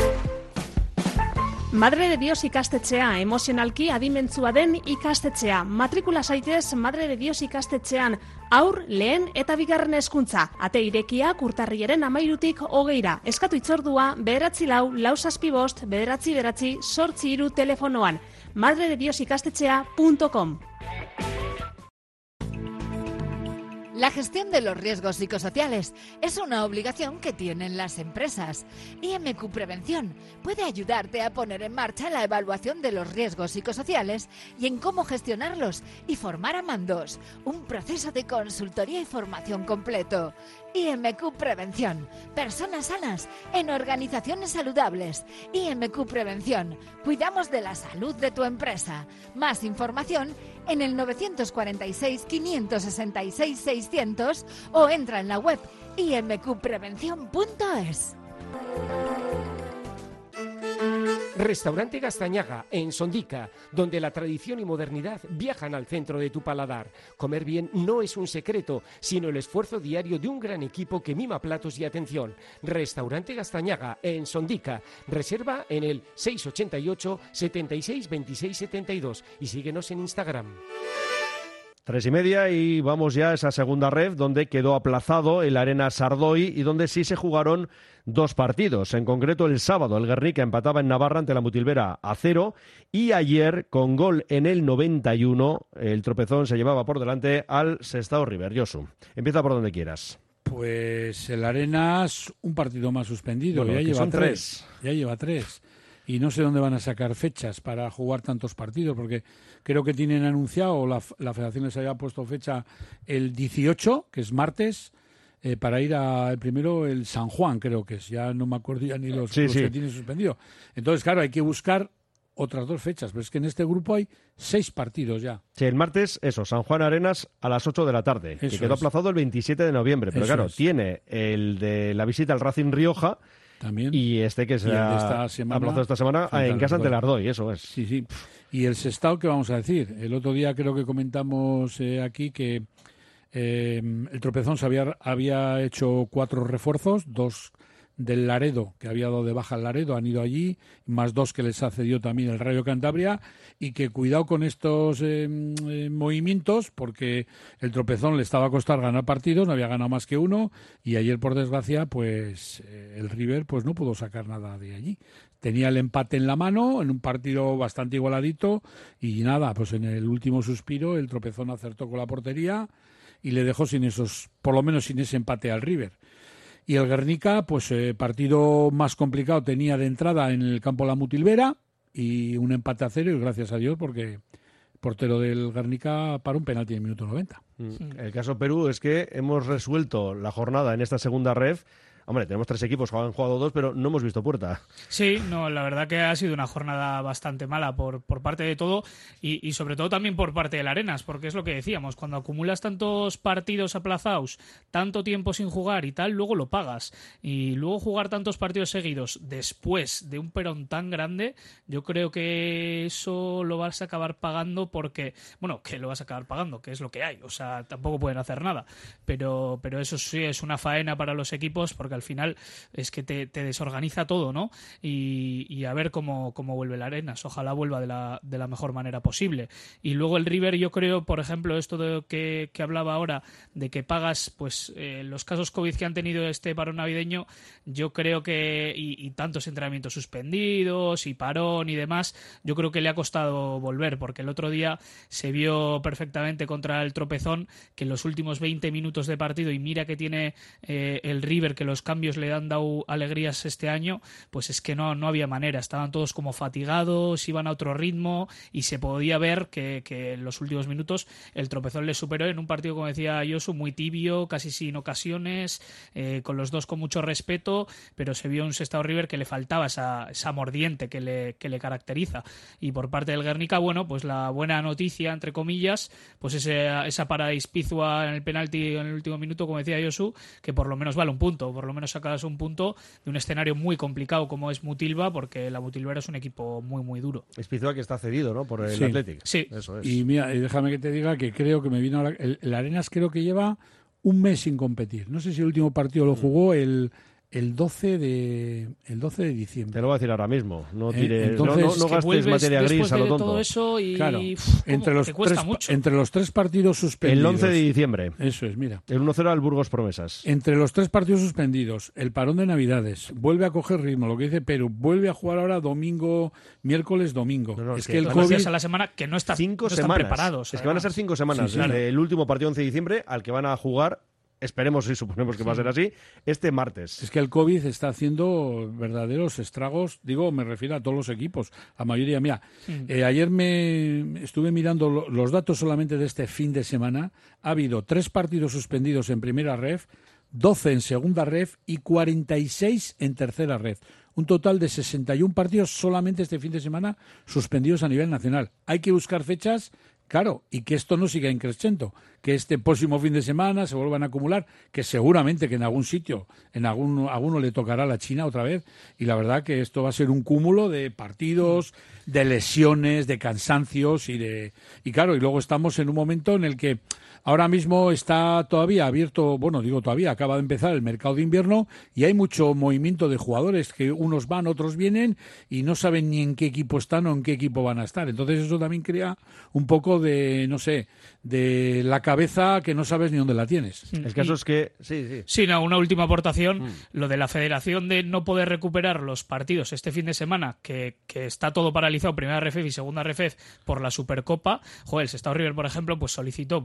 Madre de Dios ikastetxea, emozionalki adimentzua den ikastetxea. Matrikula zaitez Madre de Dios ikastetxean, aur, lehen eta bigarren hezkuntza. Ate irekiak urtarrilaren 13tik 20ra. Eskatu itzordua 94 4 7 5 9 8 3 telefonoan. madredediosikastetxea.com. La gestión de los riesgos psicosociales es una obligación que tienen las empresas. IMQ Prevención puede ayudarte a poner en marcha la evaluación de los riesgos psicosociales y en cómo gestionarlos, y formar a mandos, un proceso de consultoría y formación completo. IMQ Prevención, personas sanas en organizaciones saludables. IMQ Prevención, cuidamos de la salud de tu empresa. Más información en el 946 566 600 o entra en la web imqprevención.es. Restaurante Gastañaga, en Sondica, donde la tradición y modernidad viajan al centro de tu paladar. Comer bien no es un secreto, sino el esfuerzo diario de un gran equipo que mima platos y atención. Restaurante Gastañaga, en Sondica. Reserva en el 688 76 26 72 y síguenos en Instagram. 3:30 y vamos ya a esa segunda ref donde quedó aplazado el Arena Sardoy y donde sí se jugaron 2 partidos. En concreto, el sábado el Guernica empataba en Navarra ante la Mutilvera a 0 y ayer, con gol en el 91, el tropezón se llevaba por delante al Sestao River. Josu, empieza por donde quieras. Pues el Arenas, un partido más suspendido, Bueno, ya lleva son 3. Ya lleva 3. y no sé dónde van a sacar fechas para jugar tantos partidos, porque creo que tienen anunciado, la Federación les había puesto fecha el 18, que es martes, para ir al primero, el San Juan, creo que es. Ya no me acuerdo ya ni los que tienen suspendido. Entonces, claro, hay que buscar otras 2 fechas, pero es que en este grupo hay 6 partidos ya. Sí, el martes, San Juan Arenas a las 8 de la tarde, que quedó aplazado el 27 de noviembre. Pero claro, tiene el de la visita al Racing Rioja también, y que se ha aplazado esta semana en casa ante el Ardoy, eso es. Sí. Y el Sestao, ¿qué vamos a decir? El otro día creo que comentamos aquí que el Tropezón había hecho 4 refuerzos, 2 del Laredo, que había dado de baja al Laredo, han ido allí, más 2 que les ha cedido también el Rayo Cantabria, y que cuidado con estos movimientos, porque el Tropezón le estaba a costar ganar partidos, no había ganado más que 1, y ayer, por desgracia, pues el River pues no pudo sacar nada de allí. Tenía el empate en la mano, en un partido bastante igualadito, y nada, pues en el último suspiro el Tropezón acertó con la portería y le dejó sin por lo menos sin ese empate al River. Y el Guernica, pues partido más complicado tenía de entrada en el campo La Mutilvera y un empate a 0, y gracias a Dios, porque el portero del Guernica paró un penalti en el minuto 90. El caso Perú es que hemos resuelto la jornada en esta segunda ref. Hombre, tenemos 3 equipos, han jugado 2, pero no hemos visto puerta. Sí, no, la verdad que ha sido una jornada bastante mala por parte de todo y sobre todo también por parte del Arenas, porque es lo que decíamos, cuando acumulas tantos partidos aplazados, tanto tiempo sin jugar y tal, luego lo pagas. Y luego jugar tantos partidos seguidos después de un perón tan grande, yo creo que eso lo vas a acabar pagando porque, bueno, que lo vas a acabar pagando, que es lo que hay, o sea, tampoco pueden hacer nada, pero eso sí es una faena para los equipos, porque al final es que te desorganiza todo, ¿no? Y a ver cómo vuelve el Arenas. Ojalá vuelva de la mejor manera posible. Y luego el River, yo creo, por ejemplo, esto de que hablaba ahora, de que pagas pues los casos COVID que han tenido este parón navideño, yo creo que, y tantos entrenamientos suspendidos, y parón y demás, yo creo que le ha costado volver, porque el otro día se vio perfectamente contra el Tropezón que en los últimos 20 minutos de partido, y mira que tiene el River, que los cambios le han dado alegrías este año, pues es que no había manera, estaban todos como fatigados, iban a otro ritmo, y se podía ver que en los últimos minutos el Tropezón les superó en un partido, como decía Josu, muy tibio, casi sin ocasiones, con los dos con mucho respeto, pero se vio un Sestao River que le faltaba esa mordiente que le caracteriza. Y por parte del Guernica, bueno, pues la buena noticia, entre comillas, pues esa parada Ispizua en el penalti en el último minuto, como decía Josu, que por lo menos vale un punto, por lo menos sacas un punto de un escenario muy complicado como es Mutilva, porque la Mutilvera es un equipo muy, muy duro. Ispizua que está cedido, ¿no?, por el Athletic. Sí. Eso es. Y mira, déjame que te diga que creo que me vino el Arenas creo que lleva un mes sin competir. No sé si el último partido lo jugó el 12 de diciembre. Te lo voy a decir ahora mismo. No tires, entonces, no gastes materia gris a lo tonto. Todo eso y claro, entre los 3 partidos suspendidos. El 11 de diciembre. Eso es, mira. El 1-0 al Burgos Promesas. Entre los 3 partidos suspendidos, el parón de Navidades, vuelve a coger ritmo, lo que dice Perú, vuelve a jugar ahora miércoles, domingo. Es que el COVID... a la semana que no están preparados. Es que van a ser 5 semanas. Desde el último partido 11 de diciembre al que van a jugar. Esperemos y suponemos que va a ser así, este martes. Es que el COVID está haciendo verdaderos estragos, me refiero a todos los equipos, a mayoría. Mira, ayer me estuve mirando los datos solamente de este fin de semana. Ha habido 3 partidos suspendidos en primera ref, 12 en segunda ref y 46 en tercera ref. Un total de 61 partidos solamente este fin de semana suspendidos a nivel nacional. Hay que buscar fechas. Claro, y que esto no siga increciendo, que este próximo fin de semana se vuelvan a acumular, que seguramente que en algún sitio, a alguno le tocará la China otra vez, y la verdad que esto va a ser un cúmulo de partidos, de lesiones, de cansancios, y claro, y luego estamos en un momento en el que ahora mismo está todavía abierto, todavía acaba de empezar el mercado de invierno, y hay mucho movimiento de jugadores, que unos van, otros vienen, y no saben ni en qué equipo están o en qué equipo van a estar. Entonces eso también crea un poco de la cabeza que no sabes ni dónde la tienes. El caso es que... Sí. Sí, una última aportación. Lo de la federación de no poder recuperar los partidos este fin de semana, que está todo paralizado, primera RFF y segunda RFF, por la Supercopa. El Sestao River, por ejemplo, pues solicitó,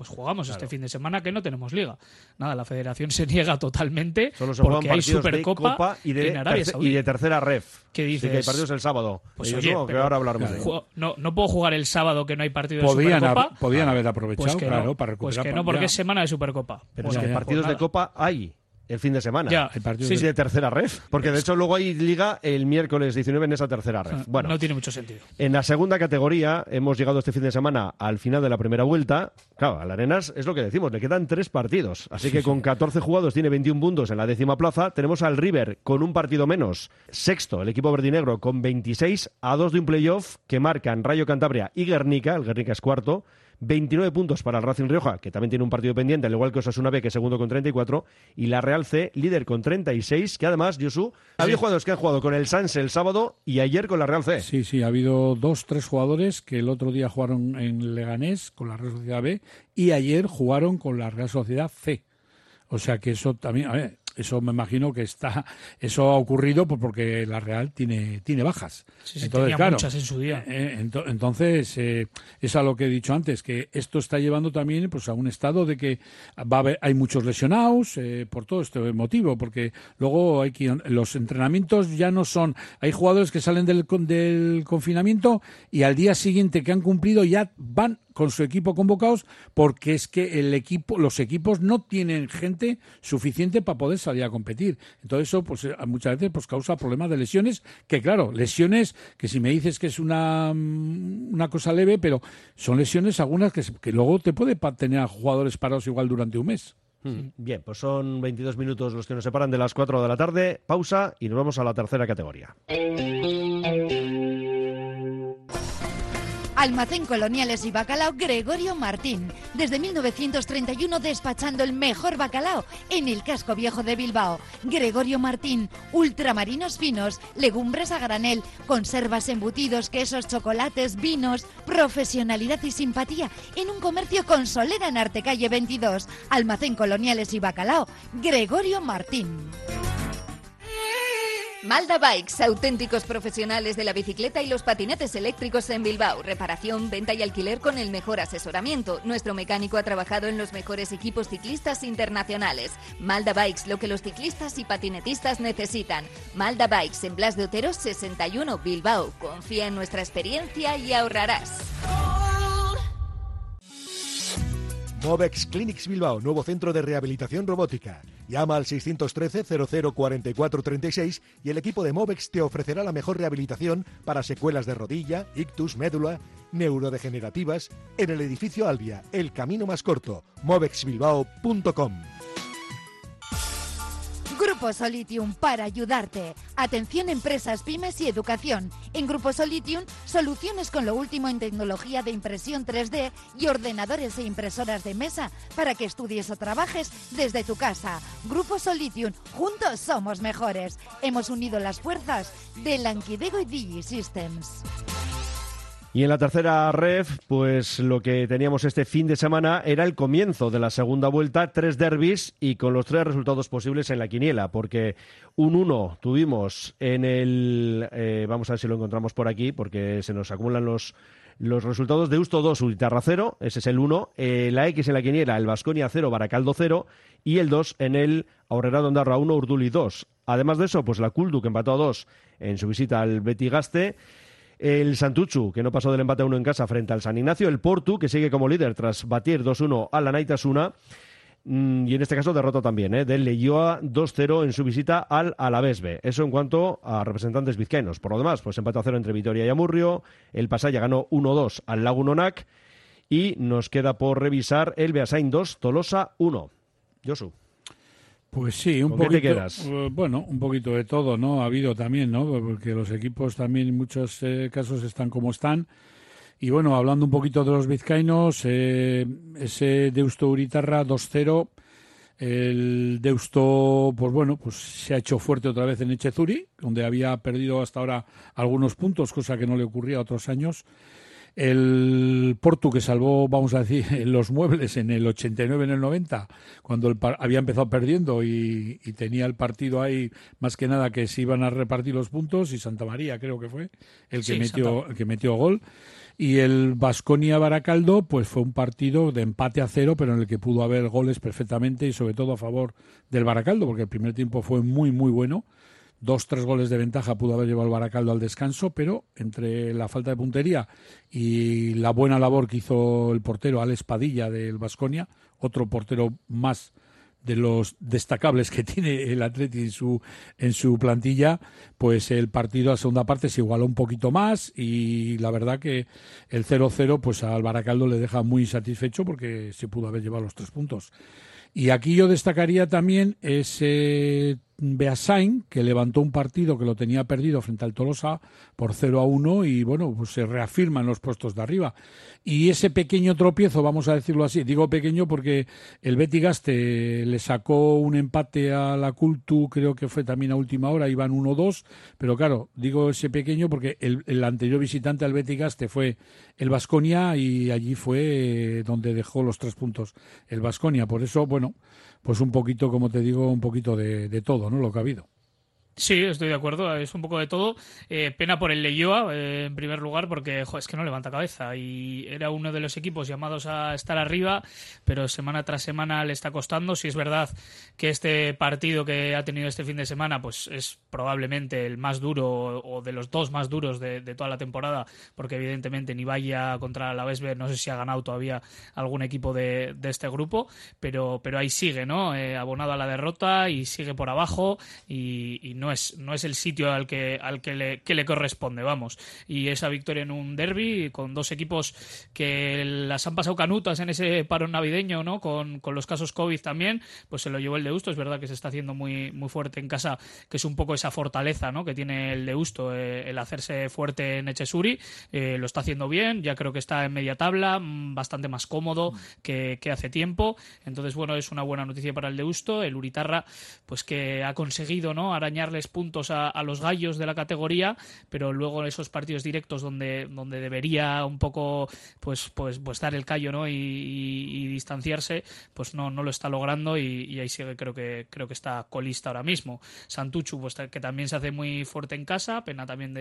pues jugamos este fin de semana que no tenemos liga. Nada, la federación se niega totalmente Solo se juegan porque hay partidos Supercopa de Copa y en Arabia Saudí. y de tercera ref. ¿Qué dices? Sí que hay partidos el sábado. Pues Ellos oye, no, que pero ahora hablaremos de ello. no puedo jugar el sábado que no hay partido de Supercopa. Podían haber aprovechado, Pues que claro, no, para recuperar. Pues que no, porque es semana de Supercopa. Pero Bueno, es que partidos de nada. Copa hay el fin de semana. Ya, Hay partidos sí, de tercera ref. Porque de hecho luego hay liga el miércoles 19 en esa tercera ref. Bueno, no tiene mucho sentido. en la segunda categoría hemos llegado este fin de semana al final de la primera vuelta. Claro, al Arenas es lo que decimos, le quedan 3 partidos. Así que con 14 jugados tiene 21 puntos en la 10ª plaza. Tenemos al River con un partido menos. Sexto, el equipo verdinegro con 26 a 2 de un playoff que marcan Rayo Cantabria y Guernica. El Guernica es cuarto. 29 puntos para el Racing Rioja, que también tiene un partido pendiente, al igual que Osasuna B, que es segundo con 34, y la Real C, líder con 36, que además, Josu, ha habido jugadores que han jugado con el Sanse el sábado y ayer con la Real C. Sí, ha habido 2-3 jugadores que el otro día jugaron en Leganés con la Real Sociedad B y ayer jugaron con la Real Sociedad C. O sea que eso también, a ver, eso me imagino que eso ha ocurrido porque la Real tiene bajas. Sí, entonces, tenía muchas en su día. Entonces, es a lo que he dicho antes, que esto está llevando también pues a un estado de que hay muchos lesionados por todo este motivo, porque luego los entrenamientos ya no son... Hay jugadores que salen del confinamiento y al día siguiente que han cumplido ya van con su equipo convocados, porque es que los equipos no tienen gente suficiente para poder salir a competir. Entonces eso pues muchas veces pues causa problemas de lesiones, que claro, lesiones que si me dices que es una cosa leve, pero son lesiones algunas que luego te puede tener a jugadores parados igual durante un mes. Bien, pues son 22 minutos los que nos separan de las 4 de la tarde. Pausa y nos vamos a la tercera categoría. Almacén Coloniales y Bacalao Gregorio Martín. Desde 1931 despachando el mejor bacalao en el casco viejo de Bilbao. Gregorio Martín, ultramarinos finos, legumbres a granel, conservas, embutidos, quesos, chocolates, vinos, profesionalidad y simpatía en un comercio con solera en Artecalle 22. Almacén Coloniales y Bacalao Gregorio Martín. Malda Bikes, auténticos profesionales de la bicicleta y los patinetes eléctricos en Bilbao. Reparación, venta y alquiler con el mejor asesoramiento. Nuestro mecánico ha trabajado en los mejores equipos ciclistas internacionales. Malda Bikes, lo que los ciclistas y patinetistas necesitan. Malda Bikes, en Blas de Otero 61, Bilbao. Confía en nuestra experiencia y ahorrarás. Movex Clinics Bilbao, nuevo centro de rehabilitación robótica. Llama al 613 00 44 36 y el equipo de Movex te ofrecerá la mejor rehabilitación para secuelas de rodilla, ictus, médula, neurodegenerativas en el edificio Albia, el camino más corto, movexbilbao.com. Grupo Solitium para ayudarte. Atención empresas, pymes y educación. En Grupo Solitium, soluciones con lo último en tecnología de impresión 3D y ordenadores e impresoras de mesa para que estudies o trabajes desde tu casa. Grupo Solitium, juntos somos mejores. Hemos unido las fuerzas de Lankidego y DigiSystems. Y en la tercera ref, pues lo que teníamos este fin de semana era el comienzo de la segunda vuelta, 3 derbis y con los 3 resultados posibles en la quiniela, porque un 1 tuvimos en el... vamos a ver si lo encontramos por aquí, porque se nos acumulan los resultados. Deusto 2, Ultarra 0, ese es el 1. La X en la quiniela, el Baskonia 0, Baracaldo 0. Y el 2 en el Aurrera de Ondarroa 1, Urduli 2. Además de eso, pues la Kuldu, que empató a 2 en su visita al Betigaste. El Santuchu, que no pasó del empate a 1 en casa frente al San Ignacio. El Portu, que sigue como líder tras batir 2-1 a la Naitasuna. Y en este caso derrota también, del Leioa 2-0 en su visita al Alavés B. Eso en cuanto a representantes vizcaínos. Por lo demás, pues empate a 0 entre Vitoria y Amurrio. El Pasaya ganó 1-2 al Lagunonac. Y nos queda por revisar el Beasain 2, Tolosa 1. Josu. Pues sí, un poquito. ¿Qué te quedas? Bueno, un poquito de todo, ¿no? Ha habido también, ¿no? Porque los equipos también en muchos casos están como están. Y bueno, hablando un poquito de los vizcaínos, ese Deusto Uritarra 2-0. El Deusto, pues bueno, pues se ha hecho fuerte otra vez en Echezuri, donde había perdido hasta ahora algunos puntos, cosa que no le ocurría a otros años. El Portu, que salvó, vamos a decir, los muebles en el 89, en el 90, cuando había empezado perdiendo y tenía el partido ahí, más que nada que se iban a repartir los puntos, y Santa María creo que fue el que metió gol. Y el Baskonia-Baracaldo, pues fue un partido de empate a 0, pero en el que pudo haber goles perfectamente, y sobre todo a favor del Baracaldo, porque el primer tiempo fue muy, muy bueno. 2-3 goles de ventaja pudo haber llevado el Baracaldo al descanso, pero entre la falta de puntería y la buena labor que hizo el portero Alex Padilla del Baskonia, otro portero más de los destacables que tiene el Atleti en su plantilla, pues el partido a segunda parte se igualó un poquito más, y la verdad que el 0-0 pues al Baracaldo le deja muy satisfecho, porque se pudo haber llevado los 3 puntos. Y aquí yo destacaría también ese Beasain, que levantó un partido que lo tenía perdido frente al Tolosa por 0-1, y bueno, pues se reafirma en los puestos de arriba. Y ese pequeño tropiezo, vamos a decirlo así, digo pequeño porque el Betigaste le sacó un empate a la Cultu, creo que fue también a última hora, iban 1-2, pero claro, digo ese pequeño porque el anterior visitante al Betigaste fue el Baskonia, y allí fue donde dejó los 3 puntos el Baskonia. Por eso, bueno, pues un poquito, como te digo, un poquito de todo, ¿no? Lo que ha habido. Sí, estoy de acuerdo, es un poco de todo. Pena por el Leioa, en primer lugar, porque es que no levanta cabeza, y era uno de los equipos llamados a estar arriba, pero semana tras semana le está costando. Sí, es verdad que este partido que ha tenido este fin de semana pues es probablemente el más duro, o de los 2 más duros de toda la temporada, porque evidentemente ni vaya contra la Vesber, no sé si ha ganado todavía algún equipo de este grupo, pero ahí sigue, ¿no? Abonado a la derrota, y sigue por abajo, y no es el sitio al que le corresponde, vamos. Y esa victoria en un derbi con 2 equipos que las han pasado canutas en ese parón navideño, ¿no? Con los casos COVID también, pues se lo llevó el Deusto. Es verdad que se está haciendo muy, muy fuerte en casa, que es un poco esa fortaleza, ¿no?, que tiene el Deusto, el hacerse fuerte en Echesuri. Lo está haciendo bien, ya creo que está en media tabla, bastante más cómodo que hace tiempo. Entonces, bueno, es una buena noticia para el Deusto. El Uritarra, pues que ha conseguido, ¿no?, arañarles puntos a los gallos de la categoría, pero luego esos partidos directos donde debería un poco pues dar el callo, ¿no?, y distanciarse, pues no lo está logrando, y ahí sigue. Creo que está colista ahora mismo. Santuchu, pues que también se hace muy fuerte en casa, pena también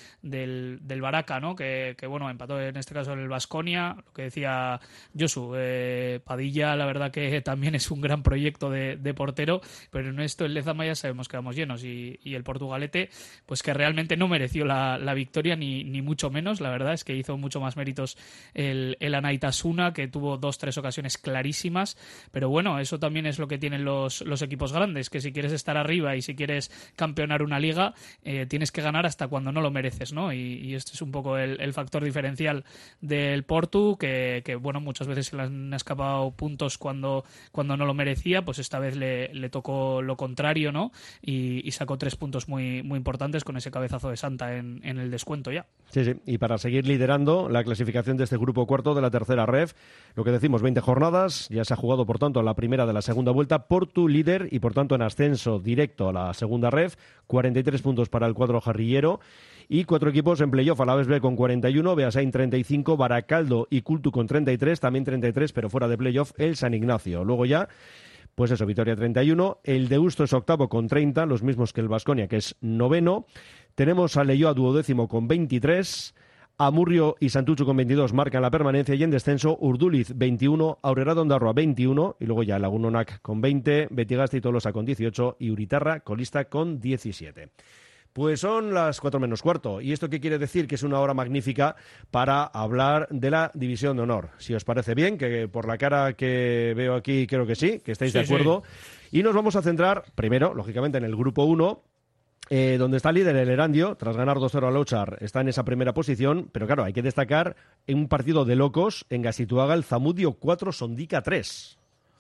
del Baraca, ¿no?, que bueno, empató en este caso el Baskonia. Lo que decía Josu, Padilla, la verdad que también es un gran proyecto de portero, pero en esto en Lezama ya sabemos que vamos llenos, y el portugalete, pues que realmente no mereció la victoria, ni mucho menos. La verdad es que hizo mucho más méritos el Anaitasuna, que tuvo 2-3 ocasiones clarísimas, pero bueno, eso también es lo que tienen los equipos grandes, que si quieres estar arriba y si quieres campeonar una liga, tienes que ganar hasta cuando no lo mereces, ¿no? Y este es un poco el factor diferencial del Portu, que bueno, muchas veces se le han escapado puntos cuando no lo merecía. Pues esta vez le tocó lo contrario, ¿no? Y sacó 3 puntos muy, muy importantes con ese cabezazo de Santa en el descuento ya. Sí, y para seguir liderando la clasificación de este grupo cuarto de la tercera ref, lo que decimos, 20 jornadas, ya se ha jugado por tanto la primera de la segunda vuelta, Portu líder y por tanto en ascenso directo a la segunda ref, 43 puntos para el cuadro jarrillero, y 4 equipos en playoff, Alaves B con 41, Beasain 35, Baracaldo y Cultu con 33, también 33, pero fuera de playoff el San Ignacio. Luego ya, pues eso, Vitoria 31, el Deusto es octavo con 30, los mismos que el Baskonia, que es noveno. Tenemos a Leioa duodécimo con 23, Amurrio y Santuchu con 22 marcan la permanencia, y en descenso Urduliz 21, Aurrera de Ondarroa 21, y luego ya Lagunonac con 20, Betigaste y Tolosa con 18 y Uritarra colista con 17. Pues son las 4 menos cuarto. ¿Y esto qué quiere decir? Que es una hora magnífica para hablar de la División de Honor. Si os parece bien, que por la cara que veo aquí creo que sí, que estáis de acuerdo. Sí. Y nos vamos a centrar, primero, lógicamente, en el Grupo 1, donde está líder el Erandio, tras ganar 2-0 al Ochar, está en esa primera posición, pero claro, hay que destacar en un partido de locos, en Gazituaga, el Zamudio 4, Sondica 3.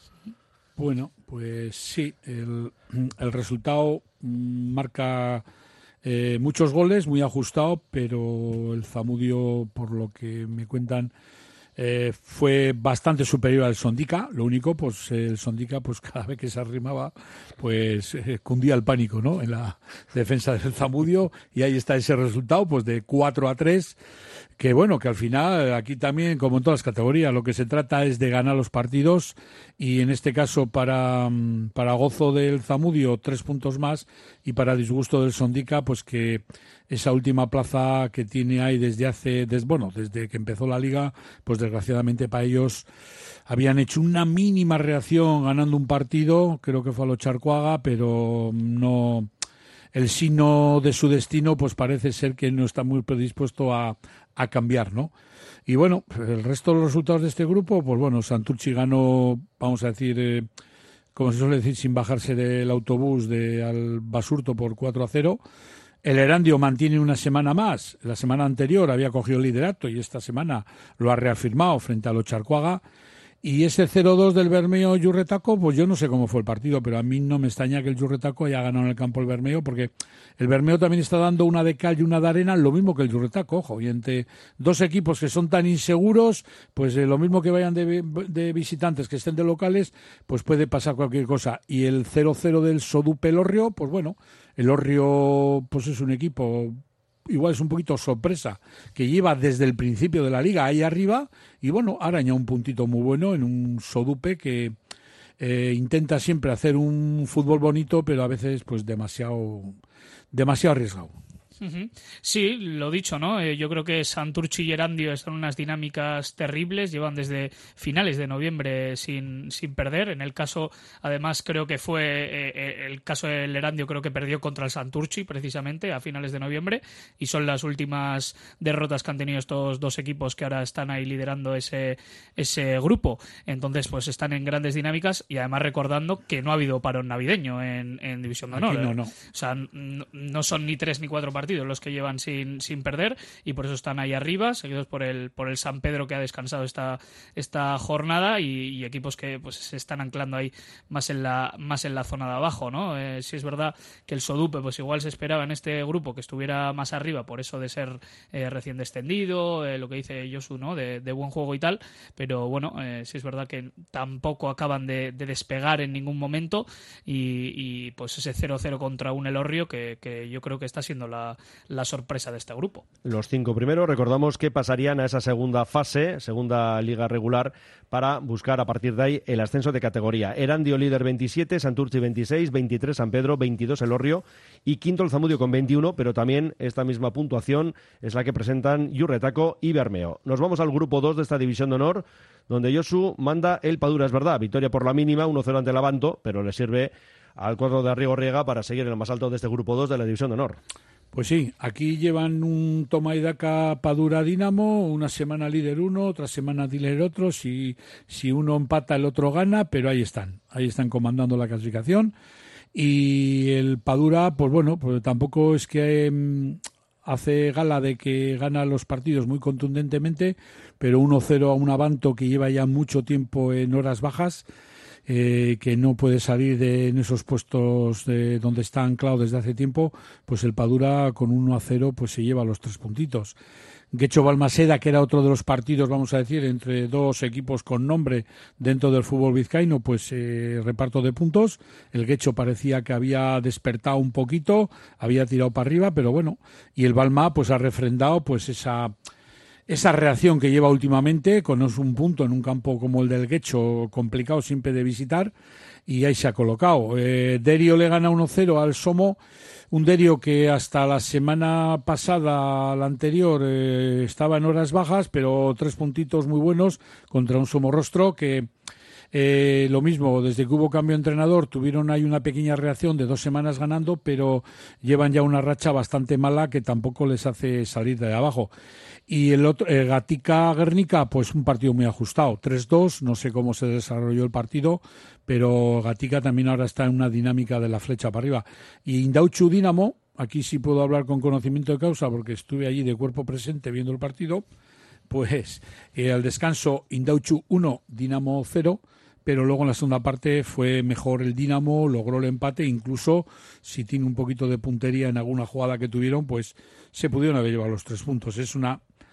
Bueno, pues sí, el resultado marca muchos goles, muy ajustado, pero el Zamudio, por lo que me cuentan, fue bastante superior al Sondica. Lo único, pues el Sondica, pues cada vez que se arrimaba, pues cundía el pánico, ¿no? En la defensa del Zamudio, y ahí está ese resultado, pues de 4-3, que bueno, que al final aquí también, como en todas las categorías, lo que se trata es de ganar los partidos, y en este caso para gozo del Zamudio 3 puntos más, y para disgusto del Sondica, pues que esa última plaza que tiene ahí desde que empezó la liga, pues desgraciadamente para ellos habían hecho una mínima reacción ganando un partido, creo que fue a los Charcuaga, pero no, el signo de su destino pues parece ser que no está muy predispuesto a cambiar, ¿no? Y bueno, el resto de los resultados de este grupo, pues bueno, Santurchi ganó, vamos a decir, como se suele decir, sin bajarse del autobús al Basurto por 4-0. El Erandio mantiene una semana más. La semana anterior había cogido el liderato y esta semana lo ha reafirmado frente a los Charcuaga. Y ese 0-2 del Bermeo Yurretaco, pues yo no sé cómo fue el partido, pero a mí no me extraña que el Yurretaco haya ganado en el campo el Bermeo, porque el Bermeo también está dando una de cal y una de arena, lo mismo que el Yurretaco, ojo. Y entre dos equipos que son tan inseguros, pues lo mismo que vayan de visitantes que estén de locales, pues puede pasar cualquier cosa. Y el 0-0 del Sodupe Elorrio, pues bueno, el Elorrio pues es un equipo, igual es un poquito sorpresa, que lleva desde el principio de la liga ahí arriba, y bueno, araña un puntito muy bueno en un Sodupe que intenta siempre hacer un fútbol bonito, pero a veces pues demasiado arriesgado. Sí, lo dicho, ¿no? Yo creo que Santurchi y Erandio están en unas dinámicas terribles, llevan desde finales de noviembre sin perder. En el caso, además, creo que fue el caso del Erandio, creo que perdió contra el Santurchi precisamente a finales de noviembre, y son las últimas derrotas que han tenido estos dos equipos que ahora están ahí liderando ese grupo. Entonces, pues están en grandes dinámicas, y además recordando que no ha habido parón navideño en División de Honor. Aquí no. O sea, no son ni 3 ni 4 partidos los que llevan sin perder, y por eso están ahí arriba, seguidos por el San Pedro, que ha descansado esta jornada, y equipos que pues se están anclando ahí más en la zona de abajo, ¿no? Sí es verdad que el Sodupe pues igual se esperaba en este grupo que estuviera más arriba, por eso de ser recién descendido, lo que dice Josu, ¿no? De buen juego y tal, pero bueno, sí es verdad que tampoco acaban de despegar en ningún momento, y pues ese 0-0 contra un Elorrio que yo creo que está siendo la sorpresa de este grupo. Los 5 primeros, recordamos que pasarían a esa segunda fase, segunda liga regular, para buscar a partir de ahí el ascenso de categoría. Erandio líder 27, Santurchi 26, 23 San Pedro, 22 Elorrio y quinto el Zamudio con 21, pero también esta misma puntuación es la que presentan Yurretaco y Bermeo. Nos vamos al grupo 2 de esta División de Honor, donde Josu manda el Padura, es verdad, victoria por la mínima, 1-0 ante el Abanto, pero le sirve al cuadro de Arrigo Riega para seguir en el más alto de este grupo 2 de la División de Honor. Pues sí, aquí llevan un toma y daca Padura Dinamo, una semana líder uno, otra semana líder otro, si uno empata el otro gana, pero ahí están comandando la clasificación. Y el Padura, pues bueno, pues tampoco es que hace gala de que gana los partidos muy contundentemente, pero 1-0 a un Abanto que lleva ya mucho tiempo en horas bajas, que no puede salir en esos puestos donde está anclado desde hace tiempo, pues el Padura con 1-0 pues se lleva los 3 puntitos. Guecho Balmaseda, que era otro de los partidos, vamos a decir, entre dos equipos con nombre dentro del fútbol vizcaíno, pues reparto de puntos. El Guecho parecía que había despertado un poquito, había tirado para arriba, pero bueno, y el Balma pues ha refrendado pues esa reacción que lleva últimamente, con un punto en un campo como el del Guecho, complicado siempre de visitar, y ahí se ha colocado. Derio le gana 1-0 al Somo, un Derio que hasta la semana pasada, la anterior, estaba en horas bajas, pero 3 puntitos muy buenos contra un Somorrostro que... lo mismo, desde que hubo cambio de entrenador tuvieron ahí una pequeña reacción de 2 semanas ganando, pero llevan ya una racha bastante mala que tampoco les hace salir de abajo. Y el otro, Gatica-Guernica, pues un partido muy ajustado, 3-2, no sé cómo se desarrolló el partido, pero Gatica también ahora está en una dinámica de la flecha para arriba. Y Indauchu-Dinamo, aquí sí puedo hablar con conocimiento de causa porque estuve allí de cuerpo presente viendo el partido, pues al descanso Indauchu 1, Dinamo 0, pero luego en la segunda parte fue mejor el Dinamo, logró el empate, incluso si tiene un poquito de puntería en alguna jugada que tuvieron, pues se pudieron haber llevado los 3 puntos. Es una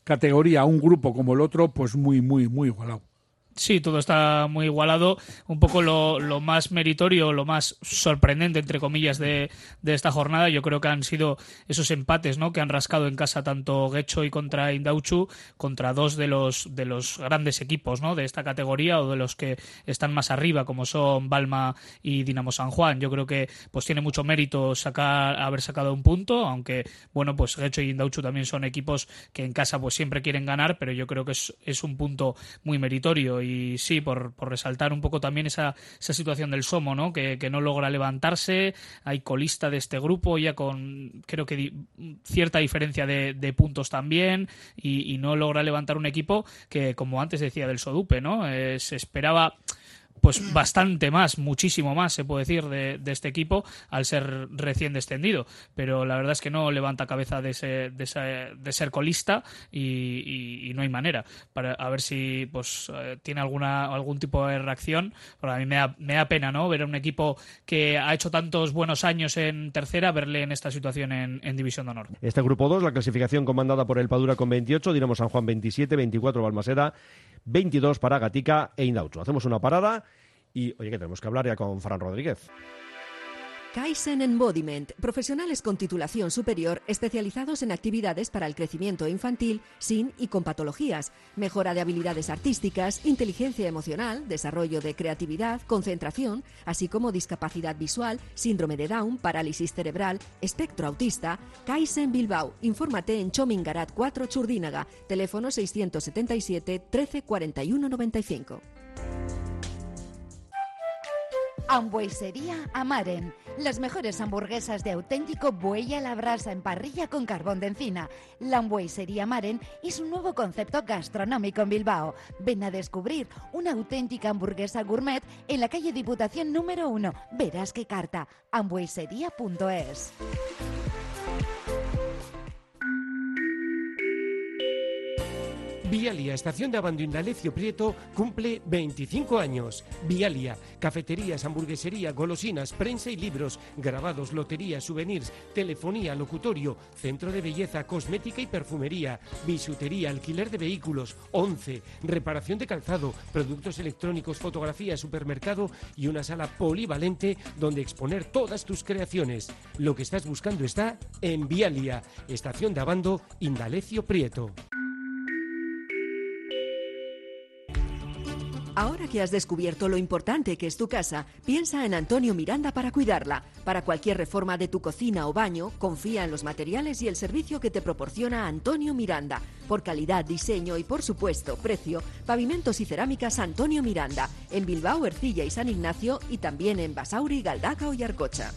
categoría, un grupo como el otro, pues muy igualado. Sí, todo está muy igualado. Un poco lo más meritorio, lo más sorprendente, entre comillas, de esta jornada, yo creo que han sido esos empates, ¿no?, que han rascado en casa tanto Getxo y contra Indautxu, contra dos de los grandes equipos, ¿no?, de esta categoría, o de los que están más arriba, como son Balma y Dinamo San Juan. Yo creo que pues tiene mucho mérito haber sacado un punto, aunque bueno, pues Getxo y Indautxu también son equipos que en casa pues siempre quieren ganar, pero yo creo que es un punto muy meritorio. Y sí, por resaltar un poco también esa situación del Somo, ¿no?, que no logra levantarse. Hay colista de este grupo ya con, creo que cierta diferencia de puntos también, y no logra levantar un equipo que, como antes decía del Sodupe, ¿no?, se esperaba pues bastante más, muchísimo más, se puede decir, de este equipo al ser recién descendido, pero la verdad es que no levanta cabeza de ser colista, y no hay manera. A ver si pues tiene algún tipo de reacción, porque a mí me da pena, ¿no?, ver a un equipo que ha hecho tantos buenos años en tercera, verle en esta situación en División de Honor. Este grupo 2, la clasificación comandada por el Padura con 28, Dinamo San Juan 27, 24 Balmaseda, 22 para Gatica e Indautxu. Hacemos una parada y, oye, que tenemos que hablar ya con Fran Rodríguez. Kaizen Embodiment, profesionales con titulación superior especializados en actividades para el crecimiento infantil sin y con patologías, mejora de habilidades artísticas, inteligencia emocional, desarrollo de creatividad, concentración, así como discapacidad visual, síndrome de Down, parálisis cerebral, espectro autista. Kaizen Bilbao. Infórmate en Chomingarat 4 Churdínaga, teléfono 677 13 41 95. Hamburguesería Amaren. Las mejores hamburguesas de auténtico buey a la brasa en parrilla con carbón de encina. La Hamburguesería Amaren es un nuevo concepto gastronómico en Bilbao. Ven a descubrir una auténtica hamburguesa gourmet en la calle Diputación número 1. Verás qué carta. hamburguesería.es. Vialia, estación de Abando Indalecio Prieto, cumple 25 años. Vialia, cafeterías, hamburguesería, golosinas, prensa y libros, grabados, lotería, souvenirs, telefonía, locutorio, centro de belleza, cosmética y perfumería, bisutería, alquiler de vehículos, 11, reparación de calzado, productos electrónicos, fotografía, supermercado y una sala polivalente donde exponer todas tus creaciones. Lo que estás buscando está en Vialia, estación de Abando Indalecio Prieto. Ahora que has descubierto lo importante que es tu casa, piensa en Antonio Miranda para cuidarla. Para cualquier reforma de tu cocina o baño, confía en los materiales y el servicio que te proporciona Antonio Miranda. Por calidad, diseño y, por supuesto, precio, pavimentos y cerámicas Antonio Miranda. En Bilbao, Ercilla y San Ignacio, y también en Basauri, Galdacao y Arcocha.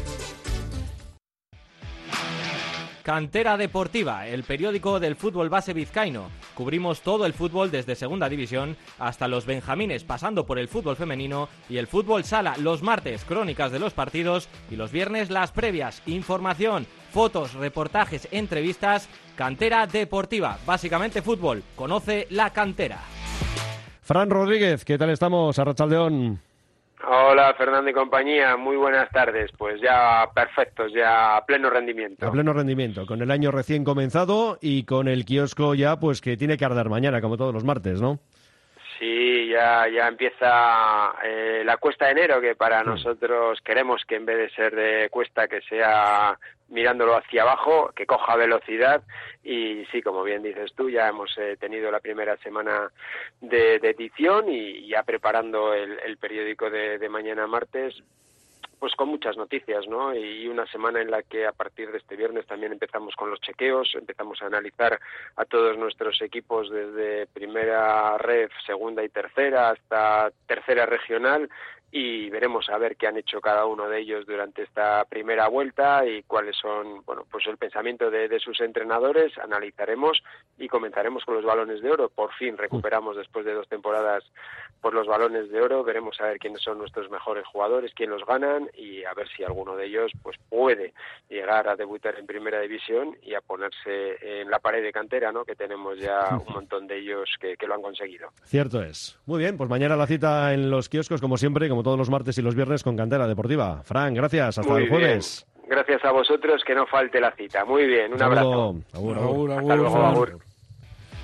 Cantera Deportiva, el periódico del fútbol base vizcaíno. Cubrimos todo el fútbol desde Segunda División hasta los benjamines, pasando por el fútbol femenino y el fútbol sala. Los martes, crónicas de los partidos, y los viernes, las previas. Información, fotos, reportajes, entrevistas. Cantera Deportiva, básicamente fútbol. Conoce la cantera. Fran Rodríguez, ¿qué tal estamos? Arratsaldeon. Hola, Fernando y compañía, muy buenas tardes. Pues ya perfectos, ya a pleno rendimiento. A pleno rendimiento, con el año recién comenzado y con el kiosco ya pues que tiene que arder mañana, como todos los martes, ¿no? Sí, ya empieza la cuesta de enero, que para nosotros queremos que en vez de ser de cuesta, que sea mirándolo hacia abajo, que coja velocidad. Y sí, como bien dices tú, ya hemos tenido la primera semana de edición y ya preparando el periódico de mañana martes, pues con muchas noticias, ¿no? Y una semana en la que a partir de este viernes también empezamos con los chequeos, empezamos a analizar a todos nuestros equipos desde primera ref, segunda y tercera hasta tercera regional, y veremos a ver qué han hecho cada uno de ellos durante esta primera vuelta y cuáles son, bueno, pues el pensamiento de sus entrenadores. Analizaremos y comenzaremos con los balones de oro. Por fin recuperamos después de 2 temporadas por los balones de oro. Veremos a ver quiénes son nuestros mejores jugadores, quién los ganan, y a ver si alguno de ellos pues puede llegar a debutar en primera división y a ponerse en la pared de cantera, ¿no? Que tenemos ya un montón de ellos que lo han conseguido. Cierto es. Muy bien, pues mañana la cita en los kioscos, como siempre, como todos los martes y los viernes, con Cantera Deportiva. Fran, gracias. Hasta el jueves. Bien. Gracias a vosotros, que no falte la cita. Muy bien, un abrazo. Agur. Hasta luego, agur.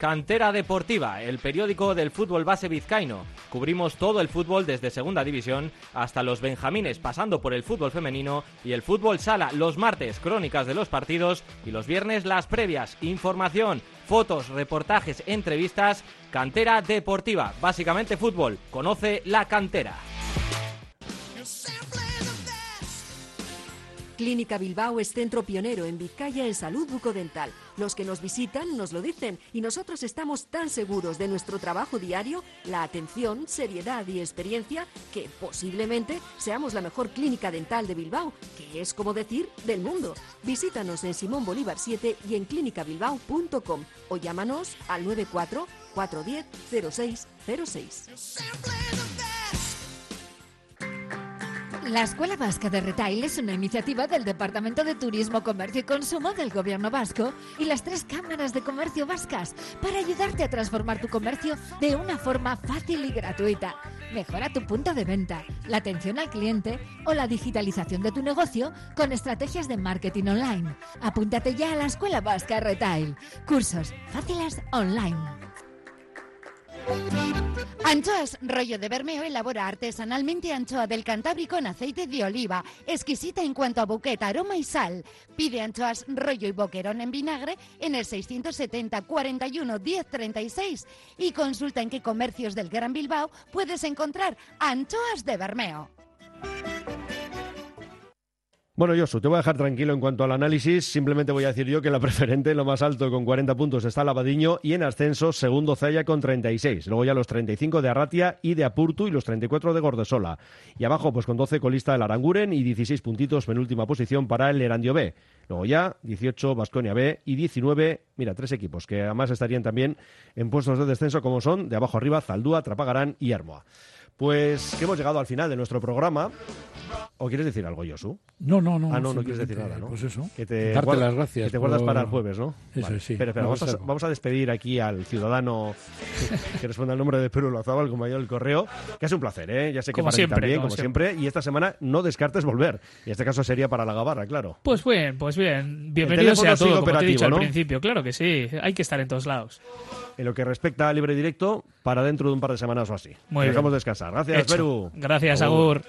Cantera Deportiva, el periódico del fútbol base vizcaíno. Cubrimos todo el fútbol desde segunda división hasta los benjamines, pasando por el fútbol femenino y el fútbol sala. Los martes, crónicas de los partidos y los viernes, las previas. Información, fotos, reportajes, entrevistas. Cantera Deportiva, básicamente fútbol. Conoce la cantera. Clínica Bilbao es centro pionero en Vizcaya en salud bucodental. Los que nos visitan nos lo dicen y nosotros estamos tan seguros de nuestro trabajo diario, la atención, seriedad y experiencia, que posiblemente seamos la mejor clínica dental de Bilbao, que es como decir del mundo. Visítanos en Simón Bolívar 7 y en clinicabilbao.com o llámanos al 94 410 0606. La Escuela Vasca de Retail es una iniciativa del Departamento de Turismo, Comercio y Consumo del Gobierno Vasco y las 3 cámaras de comercio vascas para ayudarte a transformar tu comercio de una forma fácil y gratuita. Mejora tu punto de venta, la atención al cliente o la digitalización de tu negocio con estrategias de marketing online. Apúntate ya a la Escuela Vasca de Retail. Cursos fáciles online. Anchoas Rollo de Bermeo elabora artesanalmente anchoa del Cantábrico en aceite de oliva, exquisita en cuanto a bouquet, aroma y sal. Pide anchoas Rollo y Boquerón en vinagre en el 670 41 10 36 y consulta en qué comercios del Gran Bilbao puedes encontrar anchoas de Bermeo. Bueno, Josu, te voy a dejar tranquilo en cuanto al análisis. Simplemente voy a decir yo que en la preferente, en lo más alto, con 40 puntos, está Lavadiño y en ascenso, segundo Zaya con 36. Luego ya los 35 de Arratia y de Apurtu y los 34 de Gordesola. Y abajo, pues con 12 colista el Aranguren y 16 puntitos, penúltima posición para el Erandio B. Luego ya 18 Baskonia B y 19, mira, 3 equipos que además estarían también en puestos de descenso como son, de abajo arriba, Zaldúa, Trapagarán y Armoa. Pues que hemos llegado al final de nuestro programa. ¿O quieres decir algo, Josu? No. No quieres decir nada, ¿no? Pues eso. Darte las gracias. Que te guardas para el jueves, ¿no? Eso vale. Sí. Pero vamos a despedir aquí al ciudadano que responde al nombre de Perú Lozábal, como yo el correo, que es un placer, ¿eh? Ya sé que como para siempre, ti también, como siempre. Y esta semana no descartes volver. Y en este caso sería para la Gabarra, claro. Pues bien. Bienvenido sea todo, como te he dicho, ¿no?, al principio. Claro que sí, hay que estar en todos lados. En lo que respecta a Libre Directo, para dentro de un par de semanas o así. Muy bien. Dejamos descansar. Gracias, Perú. Gracias, Agur.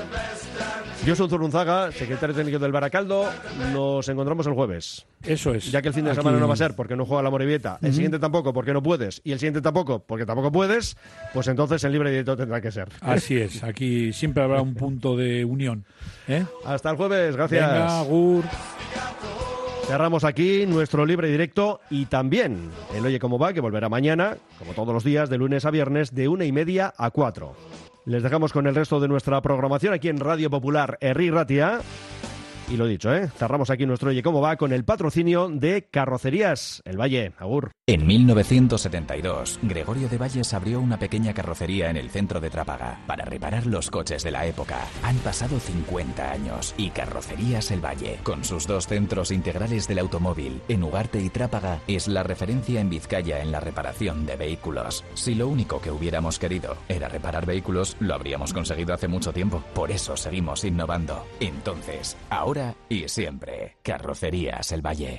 Yo soy Zurunzaga, secretario técnico del Baracaldo. Nos encontramos el jueves. Eso es. Ya que el fin de semana no va a ser porque no juega la Morevieta, el siguiente tampoco porque no puedes y el siguiente tampoco porque tampoco puedes, pues entonces el Libre Directo tendrá que ser. Así es. Aquí siempre habrá un punto de unión. Hasta el jueves. Gracias. Venga, Agur. Cerramos aquí nuestro Libre Directo y también el Oye Cómo Va, que volverá mañana, como todos los días, de lunes a viernes, de 1:30 a 4. Les dejamos con el resto de nuestra programación aquí en Radio Popular Herri Ratia. Y lo dicho, cerramos aquí nuestro Oye Cómo Va con el patrocinio de Carrocerías El Valle. Agur. En 1972, Gregorio de Valles abrió una pequeña carrocería en el centro de Trápaga para reparar los coches de la época. Han pasado 50 años y Carrocerías El Valle, con sus 2 centros integrales del automóvil, en Ugarte y Trápaga, es la referencia en Vizcaya en la reparación de vehículos. Si lo único que hubiéramos querido era reparar vehículos, lo habríamos conseguido hace mucho tiempo. Por eso seguimos innovando. Entonces, ahora y siempre, Carrocerías El Valle.